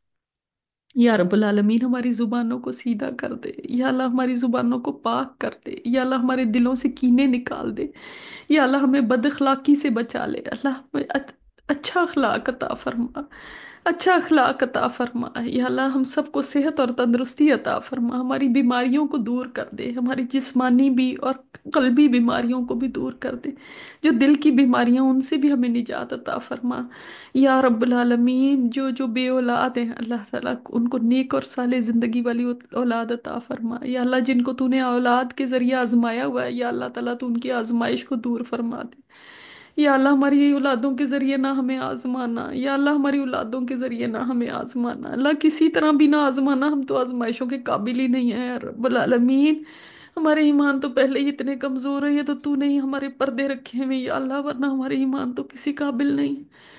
[SPEAKER 1] یا رب العالمین، ہماری زبانوں کو سیدھا کر دے یا اللہ، ہماری زبانوں کو پاک کر دے یا اللہ، ہمارے دلوں سے کینے نکال دے یا اللہ، ہمیں بد اخلاقی سے بچا لے اللہ، ہمیں اچھا اخلاق عطا فرما، اچھا اخلاق عطا فرما یا اللہ، ہم سب کو صحت اور تندرستی عطا فرما، ہماری بیماریوں کو دور کر دے، ہماری جسمانی بھی اور قلبی بیماریوں کو بھی دور کر دے، جو دل کی بیماریاں ان سے بھی ہمیں نجات عطا فرما یا رب العالمین، جو جو بے اولاد ہیں اللہ تعالیٰ، ان کو نیک اور صالح زندگی والی اولاد عطا فرما یا اللہ، جن کو تو نے اولاد کے ذریعے آزمایا ہوا ہے یا اللہ تعالیٰ، تو ان کی آزمائش کو دور فرما دے یا اللہ، ہماری اولادوں کے ذریعے نہ ہمیں آزمانا یا اللہ، ہماری اولادوں کے ذریعے نہ ہمیں آزمانا اللہ، کسی طرح بھی نہ آزمانا، ہم تو آزمائشوں کے قابل ہی نہیں ہیں یا رب العالمین، ہمارے ایمان تو پہلے ہی اتنے کمزور ہیں، یہ تو نے ہی ہمارے پردے رکھے ہوئے یا اللہ، ورنہ ہمارے ایمان تو کسی قابل نہیں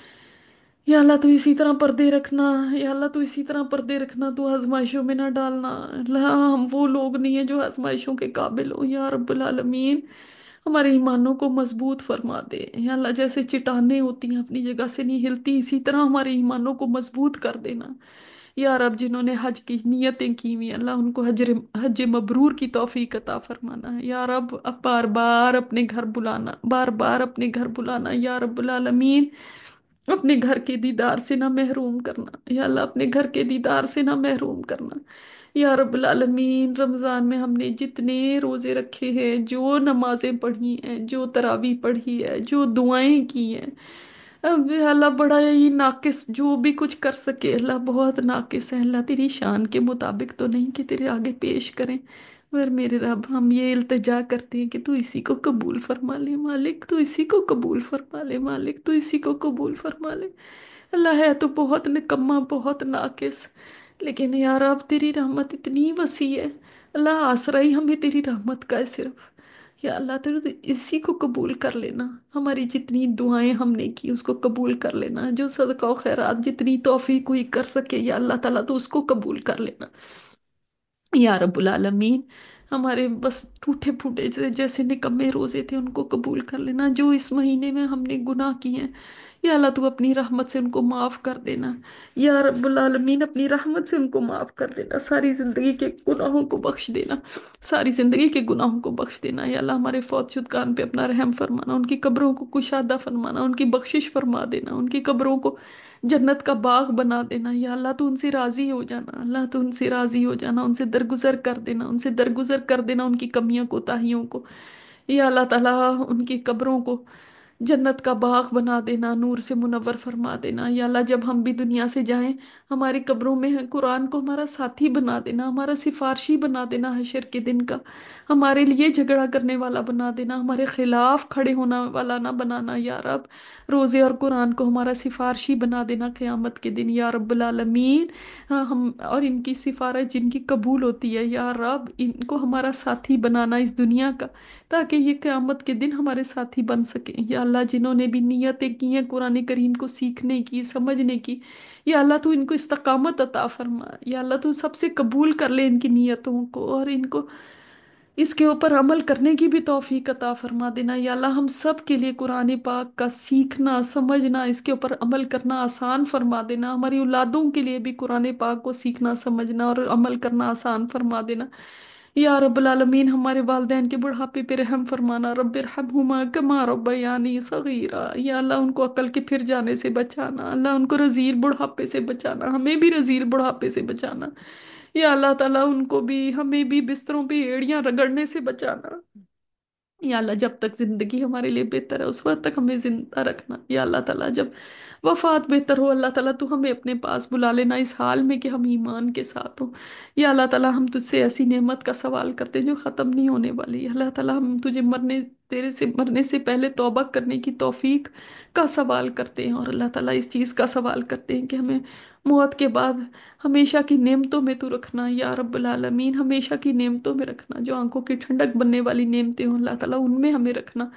[SPEAKER 1] یا اللہ، تو اسی طرح پردے رکھنا یا اللہ، تو اسی طرح پردے رکھنا، تو آزمائشوں میں نہ ڈالنا اللہ، ہم وہ لوگ نہیں ہیں جو آزمائشوں کے قابل ہوں یا رب العالمین، ہمارے ایمانوں کو مضبوط فرما دے یا اللہ، جیسے چٹانیں ہوتی ہیں اپنی جگہ سے نہیں ہلتی، اسی طرح ہمارے ایمانوں کو مضبوط کر دینا یا رب، جنہوں نے حج کی نیتیں کی ہوئی اللہ، ان کو حج مبرور کی توفیق عطا فرمانا ہے یا رب، اب بار بار اپنے گھر بلانا، بار بار اپنے گھر بلانا یا رب العالمین، اپنے گھر کے دیدار سے نہ محروم کرنا یا اللہ، اپنے گھر کے دیدار سے نہ محروم کرنا یا رب العالمین، رمضان میں ہم نے جتنے روزے رکھے ہیں، جو نمازیں پڑھی ہیں، جو تراویح پڑھی ہے، جو دعائیں کی ہیں، اب اللہ بڑا ہی ناقص، جو بھی کچھ کر سکے اللہ بہت ناقص ہے اللہ، تیری شان کے مطابق تو نہیں کہ تیرے آگے پیش کریں، مگر میرے رب، ہم یہ التجا کرتے ہیں کہ تو اسی کو قبول فرما لے مالک، تو اسی کو قبول فرما لے مالک، تو اسی کو قبول فرما لے اللہ، ہے تو بہت نکما، بہت ناقص، لیکن یار اب تیری رحمت اتنی وسیع ہے اللہ، آسرا ہی ہمیں تیری رحمت کا ہے صرف یا اللہ، تو اسی کو قبول کر لینا، ہماری جتنی دعائیں ہم نے کی اس کو قبول کر لینا، جو صدقہ و خیرات جتنی توفیق ہوئی کر سکے یا اللہ تعالیٰ، تو اس کو قبول کر لینا یا رب العالمین، ہمارے بس ٹوٹے پھوٹے جیسے نکمے روزے تھے ان کو قبول کر لینا، جو اس مہینے میں ہم نے گناہ کیے ہیں یا اللہ، تو اپنی رحمت سے ان کو معاف کر دینا یا رب العالمین، اپنی رحمت سے ان کو معاف کر دینا، ساری زندگی کے گناہوں کو بخش دینا، ساری زندگی کے گناہوں کو بخش دینا یا اللہ، ہمارے فوت شدگان پہ اپنا رحم فرمانا، ان کی قبروں کو کشادہ فرمانا، ان کی بخشش فرما دینا، ان کی قبروں کو جنت کا باغ بنا دینا یا اللہ، تو ان سے راضی ہو جانا اللہ، تو ان سے راضی ہو جانا، ان سے درگزر کر دینا، ان سے درگزر کر دینا، ان کی کمیوں کوتاہیوں کو یا اللہ تعالیٰ، ان کی قبروں کو جنت کا باغ بنا دینا، نور سے منور فرما دینا یا اللہ، جب ہم بھی دنیا سے جائیں ہماری قبروں میں قرآن کو ہمارا ساتھی بنا دینا، ہمارا سفارشی بنا دینا حشر کے دن کا، ہمارے لیے جھگڑا کرنے والا بنا دینا، ہمارے خلاف کھڑے ہونا والا نہ بنانا یا رب، روزے اور قرآن کو ہمارا سفارشی بنا دینا قیامت کے دن یا رب العالمین، ہاں، ہم اور ان کی سفارش جن کی قبول ہوتی ہے یا رب، ان کو ہمارا ساتھی بنانا اس دنیا کا، تاکہ یہ قیامت کے دن ہمارے ساتھی بن سکیں یا اللہ، جنہوں نے بھی نیتیں کی ہیں قرآن کریم کو سیکھنے کی، سمجھنے کی یا اللہ، تو ان کو استقامت عطا فرما یا اللہ، تو سب سے قبول کر لے ان کی نیتوں کو، اور ان کو اس کے اوپر عمل کرنے کی بھی توفیق عطا فرما دینا یا اللہ، ہم سب کے لیے قرآن پاک کا سیکھنا، سمجھنا، اس کے اوپر عمل کرنا آسان فرما دینا، ہماری اولادوں کے لیے بھی قرآن پاک کو سیکھنا، سمجھنا اور عمل کرنا آسان فرما دینا या रब्बुल आलमीन हमारे वालिदैन के बुढ़ापे पे रहम फरमाना। रब्बि इरहमहुमा कमा रब्बयानी सगीरा। या अल्लाह उनको अकल के फिर जाने से बचाना, अल्लाह उनको रजील बुढ़ापे से बचाना, हमें भी रजील बुढ़ापे से बचाना। या अल्लाह ताला उनको भी हमें भी बिस्तरों पे एड़ियां रगड़ने से बचाना। या अल्लाह जब तक जिंदगी हमारे लिए बेहतर है उस वक्त तक हमें जिंदा रखना। या अल्लाह ताला जब वफात बेहतर हो, अल्लाह ताला तू हमें अपने पास बुला लेना इस हाल में कि हम ईमान के साथ हो। या अल्लाह ताला हम तुझसे ऐसी नेमत का सवाल करते हैं जो ख़त्म नहीं होने वाली। या अल्लाह ताला हम तुझे मरने तेरे से मरने से पहले तौबा करने की तौफीक का सवाल करते हैं, और अल्लाह ताला इस चीज़ का सवाल करते हैं कि हमें मौत के बाद हमेशा की नेमतों में तू रखना। या रब्बुल आलमीन हमेशा की नेमतों में रखना, जो आंखों की ठंडक बनने वाली नेमतें हों अल्लाह ताला उनमें हमें रखना।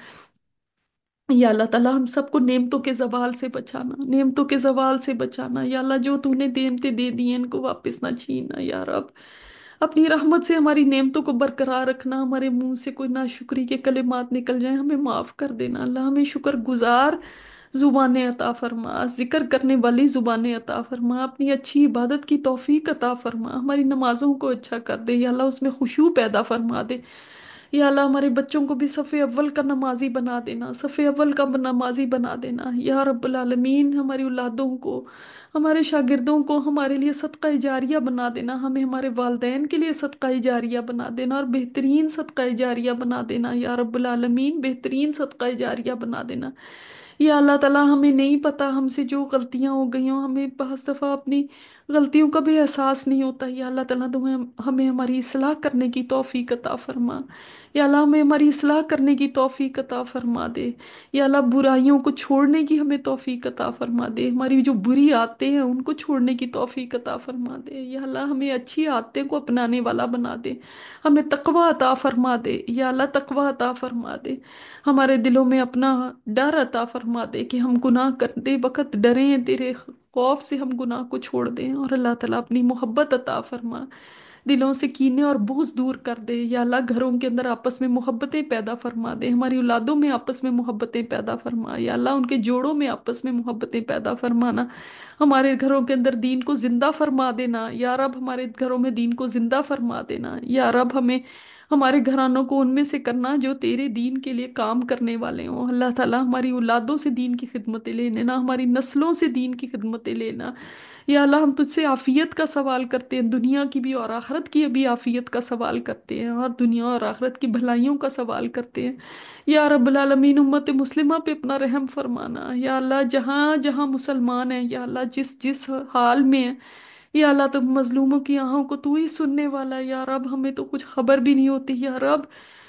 [SPEAKER 1] या अल्लाह ताला हम सबको नेमतों के जवाल से बचाना, नेमतों के जवाल से बचाना। या अल्लाह जो तूने नेमतें दे दी हैं इनको वापस ना छीनना। या रब अपनी रहमत से हमारी नेमतों को बरकरार रखना, हमारे मुंह से कोई नाशुक्री के कलिमात निकल जाए हमें माफ कर देना। अल्लाह हमें शुक्र गुजार जुबानें अता फरमा, जिक्र करने वाली जुबानें अता फरमा, अपनी अच्छी इबादत की तौफीक अता फरमा, हमारी नमाजों को अच्छा कर दे। या अल्लाह उसमें खुशू पैदा फरमा दे। या अल्लाह हमारे बच्चों को भी सफ़े अव्वल का नमाजी बना देना, सफ़े अव्वल का नमाजी बना देना। या रब्बुल आलमीन हमारी औलादों को, हमारे शागिर्दों को हमारे लिए सदका जारिया बना देना, हमें हमारे वालदैन के लिए सदका जारिया बना देना, और बेहतरीन सदका जारिया बना देना। या रब्बुल आलमीन बेहतरीन सदका जारिया बना देना। या अल्लाह ताला हमें नहीं पता हमसे जो गलतियां हो गई हों, हमें बहुत दफ़ा अपनी गलतियों का भी एहसास नहीं होता। या अल्लाह ताला तुम्हें हमें हमारी इस्लाह करने की तौफीक अता फरमा। या अल्लाह हमें हमारी इस्लाह करने की तौफीक अता फरमा दे। या अल्लाह बुराइयों को छोड़ने की हमें तौफीक अता फरमा दे, हमारी जो बुरी आदतें हैं उनको छोड़ने की तौफीक अता फरमा दे। या अल्लाह हमें अच्छी आदतें को अपनाने वाला बना दे, हमें तकवा अता फरमा दे। या अल्लाह तकवा अता फरमा दे, हमारे दिलों में अपना डर अता फरमा दे कि हम गुनाह करते वक्त डरें, तेरे खौफ से हम गुनाह को छोड़ दें। और अल्लाह ताला अपनी मोहब्बत अता फरमा, दिलों से कीने और बुग़्ज़ दूर कर दे। या अल्लाह घरों के अंदर आपस में मोहब्बतें पैदा फरमा दे, हमारी औलादों में आपस में मोहब्बतें पैदा फरमा। या अल्लाह उनके जोड़ों में आपस में मोहब्बतें पैदा फरमाना, हमारे घरों के अंदर दीन को जिंदा फरमा देना। या रब हमारे घरों में दीन को जिंदा फरमा देना। या रब हमें हमारे घरानों को उनमें से करना जो तेरे दीन के लिए काम करने वाले हों। अल्लाह ताला हमारी औलादों से दीन की खिदमतें ले लेना, हमारी नस्लों से दीन की खिदमतें लेना। या अल्लाह हम तुझसे आफियत का सवाल करते हैं, दुनिया की भी और आखिरत की भी आफियत का सवाल करते हैं, और दुनिया और आखिरत की भलाइयों का सवाल करते हैं। या रब्बुल आलमीन उम्मत मुस्लिमा पे अपना रहम फरमाना। या अल्लाह जहाँ जहाँ मुसलमान हैं, या अल्लाह जिस जिस हाल में है, या अल्लाह तो मजलूमों की आहों को तू ही सुनने वाला है। या रब हमें तो कुछ खबर भी नहीं होती। या रब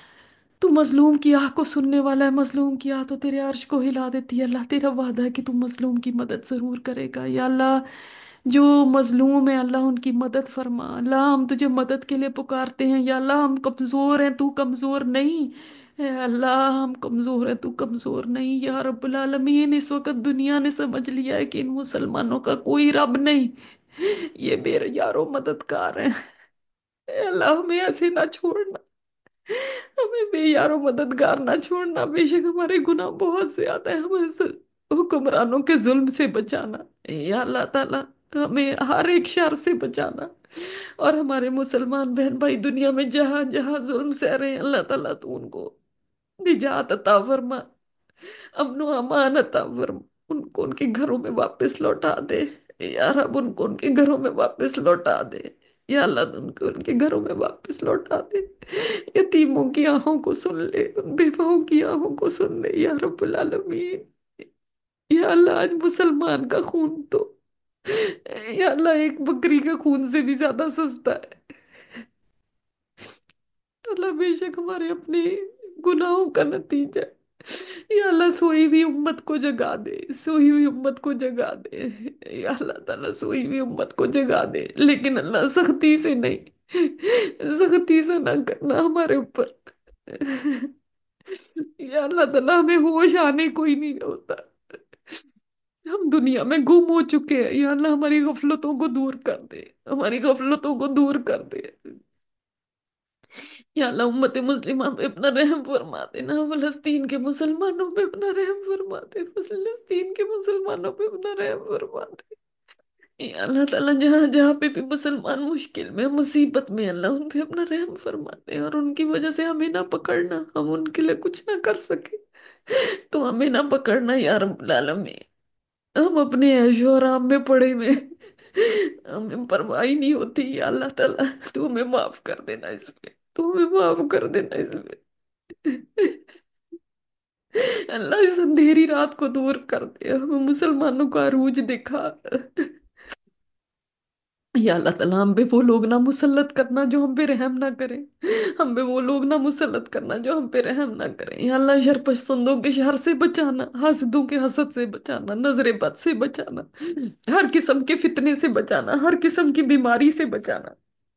[SPEAKER 1] तू मजलूम की आह को सुनने वाला है, मजलूम की आह तो तेरे अर्श को हिला देती है। अल्लाह तेरा वादा है कि तू मजलूम की मदद जरूर करेगा। या अल्लाह जो मजलूम है अल्लाह उनकी मदद फरमा। अल्लाह हम तुझे मदद के लिए पुकारते हैं। या अल्लाह हम कमजोर हैं, तू कमजोर नहीं है। अल्लाह हम कमजोर हैं, तू कमजोर नहीं। या रब्बुल आलमीन इस वक्त दुनिया ने समझ लिया है कि इन मुसलमानों का कोई रब नहीं, ये मेरे यारो मददगार हैं। ए अल्लाह हमें ऐसे ना छोड़ना, हमें बेयारो मददगार ना छोड़ना। बेशक हमारे गुनाह बहुत ज्यादा है, हमें हुक्मरानों के जुल्म से बचाना। या अल्लाह ताला हमें हर एक शर से बचाना, और हमारे मुसलमान बहन भाई दुनिया में जहां जहां जुल्म सह रहे हैं अल्लाह ताला तू उनको निजात अता फरमा, अमनो अमान अता फरमा, उनको उनके घरों में वापस लौटा दे। या रब उनको उनके घरों में वापस लौटा दे। या अल्लाह तू उनको उनके घरों में वापस लौटा दे। यतीमों की आहों को सुन ले, उन बेवाओं की आहों को सुन ले या रब्बुल आलमीन। या अल्लाह आज मुसलमान का खून तो या अल्लाह एक बकरी के खून से भी ज्यादा सस्ता है। अल्लाह बेशक हमारे अपने गुनाहों का नतीजा है। या अल्लाह सोई हुई उम्मत को जगा दे, सोई हुई उम्मत को जगा दे। या अल्लाह ताला सोई हुई उम्मत को जगा दे, लेकिन अल्लाह सख्ती से नहीं, सख्ती से ना करना हमारे ऊपर। या अल्लाह ताला हमें होश आने को ही नहीं होता, हम दुनिया में गुम हो चुके हैं। या अल्लाह हमारी गफलतों को दूर कर दे, हमारी गफलतों को दूर कर दे। या अल्लाह उम्मत मुस्लिमा पे अपना रहम फरमा देना, फलस्तीन के मुसलमानों पे अपना रहम फरमा दे, फलस्तीन के मुसलमानों पे अपना रहम फरमा दे। یا اللہ تعالیٰ جہاں جہاں پہ بھی مسلمان مشکل میں مصیبت میں، اللہ ان پہ اپنا رحم فرما دے، اور ان کی وجہ سے ہمیں نہ پکڑنا، ہم ان کے لیے کچھ نہ کر سکے تو ہمیں نہ پکڑنا یا رب العالمین۔ ہم اپنے عیش و آرام میں پڑے میں، ہمیں پرواہ ہی نہیں ہوتی یا اللہ تعالیٰ، تو ہمیں معاف کر دینا اس پہ، تو ہمیں معاف کر دینا اس پہ۔ اللہ اس اندھیری رات کو دور کر دے، ہمیں مسلمانوں کا عروج دکھا۔ یا اللہ تعالیٰ ہم پہ وہ لوگ نہ مسلط کرنا جو ہم پہ رحم نہ کریں، ہم پہ وہ لوگ نہ مسلط کرنا جو ہم پہ رحم نہ کریں۔ یا اللہ شر پسندوں کے شر سے بچانا، حاسدوں کے حسد سے بچانا، نظر بد سے بچانا، ہر قسم کے فتنے سے بچانا، ہر قسم کی بیماری سے بچانا،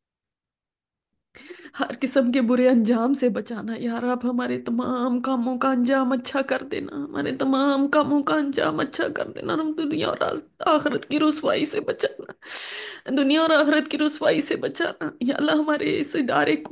[SPEAKER 1] ہر قسم کے برے انجام سے بچانا۔ یا رب ہمارے تمام کاموں کا انجام اچھا کر دینا، ہمارے تمام کاموں کا انجام اچھا کر دینا، اور ہم دنیا اور آخرت کی رسوائی سے بچانا، دنیا اور آخرت کی رسوائی سے بچانا۔ یا اللہ ہمارے اس ادارے کو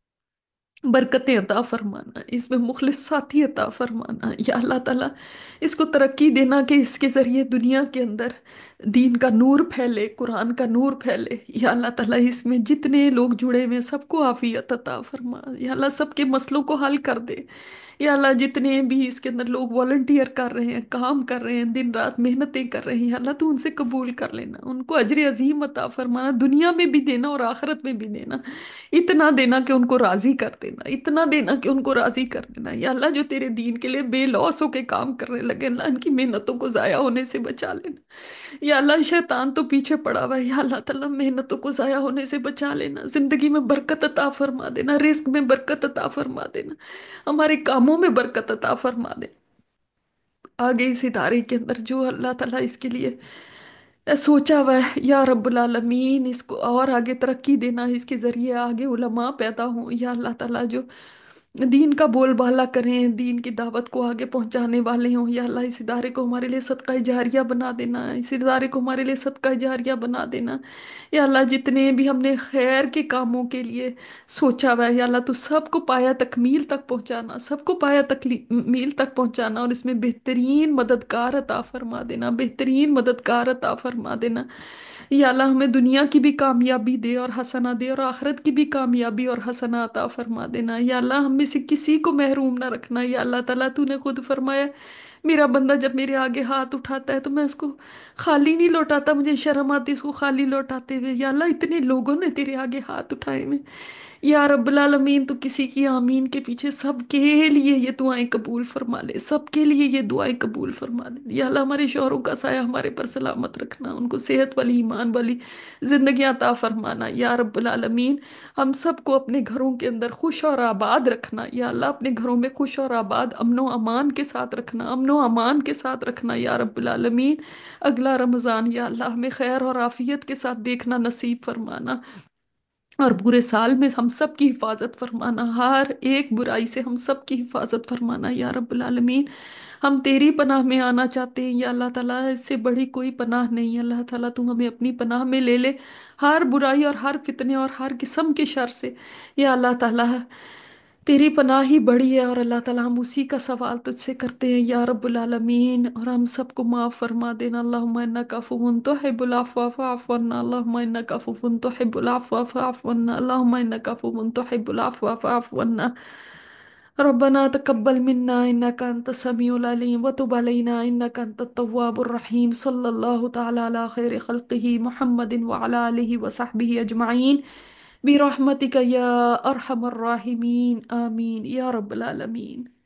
[SPEAKER 1] برکتیں عطا فرمانا، اس میں مخلص ساتھی عطا فرمانا۔ یا اللہ تعالیٰ اس کو ترقی دینا کہ اس کے ذریعے دنیا کے اندر دین کا نور پھیلے، قرآن کا نور پھیلے۔ یا اللہ تعالیٰ اس میں جتنے لوگ جڑے ہوئے ہیں سب کو عافیت عطا فرما، یا اللہ سب کے مسئلوں کو حل کر دے۔ یا اللہ جتنے بھی اس کے اندر لوگ والنٹیئر کر رہے ہیں، کام کر رہے ہیں، دن رات محنتیں کر رہے ہیں، یا اللہ تو ان سے قبول کر لینا، ان کو اجر عظیم عطا فرمانا، دنیا میں بھی دینا اور آخرت میں بھی دینا، اتنا دینا کہ ان کو راضی کر دینا، اتنا دینا کہ ان کو راضی کر دینا۔ یا اللہ جو تیرے دین کے لیے بے لوس ہو کے کام کرنے لگے، اللہ ان کی محنتوں کو ضائع ہونے سے بچا لینا۔ یا اللہ شیطان تو پیچھے پڑا ہوا ہے، یا اللہ تعالیٰ محنتوں کو ضائع ہونے سے بچا لینا، زندگی میں برکت عطا فرما دینا، رزق میں برکت عطا فرما دینا، ہمارے کاموں میں برکت عطا فرما دے۔ آگے اس ادارے کے اندر جو اللہ تعالیٰ اس کے لیے سوچا ہوا ہے، یا رب العالمین اس کو اور آگے ترقی دینا، اس کے ذریعے آگے علماء پیدا ہوں، یا اللہ تعالیٰ جو دین کا بول بالا کریں، دین کی دعوت کو آگے پہنچانے والے ہوں۔ یا اللہ اس ادارے کو ہمارے لیے صدقہ جاریہ بنا دینا، اس ادارے کو ہمارے لیے صدقہ جاریہ بنا دینا۔ یا اللہ جتنے بھی ہم نے خیر کے کاموں کے لیے سوچا ہوا ہے، یا اللہ تو سب کو پایا تکمیل تک پہنچانا، سب کو پایا تکمیل تک پہنچانا، اور اس میں بہترین مددگار عطا فرما دینا، بہترین مددگار عطا فرما دینا۔ یا اللہ ہمیں دنیا کی بھی کامیابی دے اور حسنہ دے، اور آخرت کی بھی کامیابی اور حسنہ عطا فرما دینا۔ یا اللہ ہم میں سے کسی کو محروم نہ رکھنا۔ یا اللہ تعالیٰ تو نے خود فرمایا میرا بندہ جب میرے آگے ہاتھ اٹھاتا ہے تو میں اس کو خالی نہیں لوٹاتا، مجھے شرم آتی اس کو خالی لوٹاتے ہوئے۔ یا اللہ اتنے لوگوں نے تیرے آگے ہاتھ اٹھائے میں، یا رب العالمین تو کسی کی آمین کے پیچھے سب کے لیے یہ دعائیں قبول فرما لے، سب کے لیے یہ دعائیں قبول فرما لے۔ یا اللہ ہمارے شوہروں کا سایہ ہمارے پر سلامت رکھنا، ان کو صحت والی ایمان والی زندگی عطا فرمانا۔ یا رب العالمین ہم سب کو اپنے گھروں کے اندر خوش اور آباد رکھنا، یا اللہ اپنے گھروں میں خوش اور آباد امن و امان کے ساتھ رکھنا، امن و امان کے ساتھ رکھنا یا رب العالمین۔ اگلا رمضان یا اللہ ہمیں خیر اور عافیت کے ساتھ دیکھنا نصیب فرمانا، اور پورے سال میں ہم سب کی حفاظت فرمانا، ہر ایک برائی سے ہم سب کی حفاظت فرمانا یا رب العالمین۔ ہم تیری پناہ میں آنا چاہتے ہیں یا اللہ تعالیٰ، اس سے بڑی کوئی پناہ نہیں ہے اللہ تعالیٰ، تو ہمیں اپنی پناہ میں لے لے ہر برائی اور ہر فتنے اور ہر قسم کے شر سے یا اللہ تعالیٰ۔ تیری پناہ ہی بڑی ہے، اور اللہ تعالیٰ ہم اسی کا سوال تجھ سے کرتے ہیں یا رب العالمین، اور ہم سب کو معاف فرما دینا۔ اللہم انک عفو تحب العفو فاعف عنا، اللہم انک عفو تحب العفو فاعف عنا، اللہم انک عفو تحب العفو فاعف عنا۔ ربنا تقبل منا انك انت السميع العليم وتب علينا انك انت التواب الرحيم، صلى الله تعالى على خير خلقه محمد وعلى اله وصحبه اجمعين برحمتك يا ارحم الراحمين، آمين يا رب العالمين۔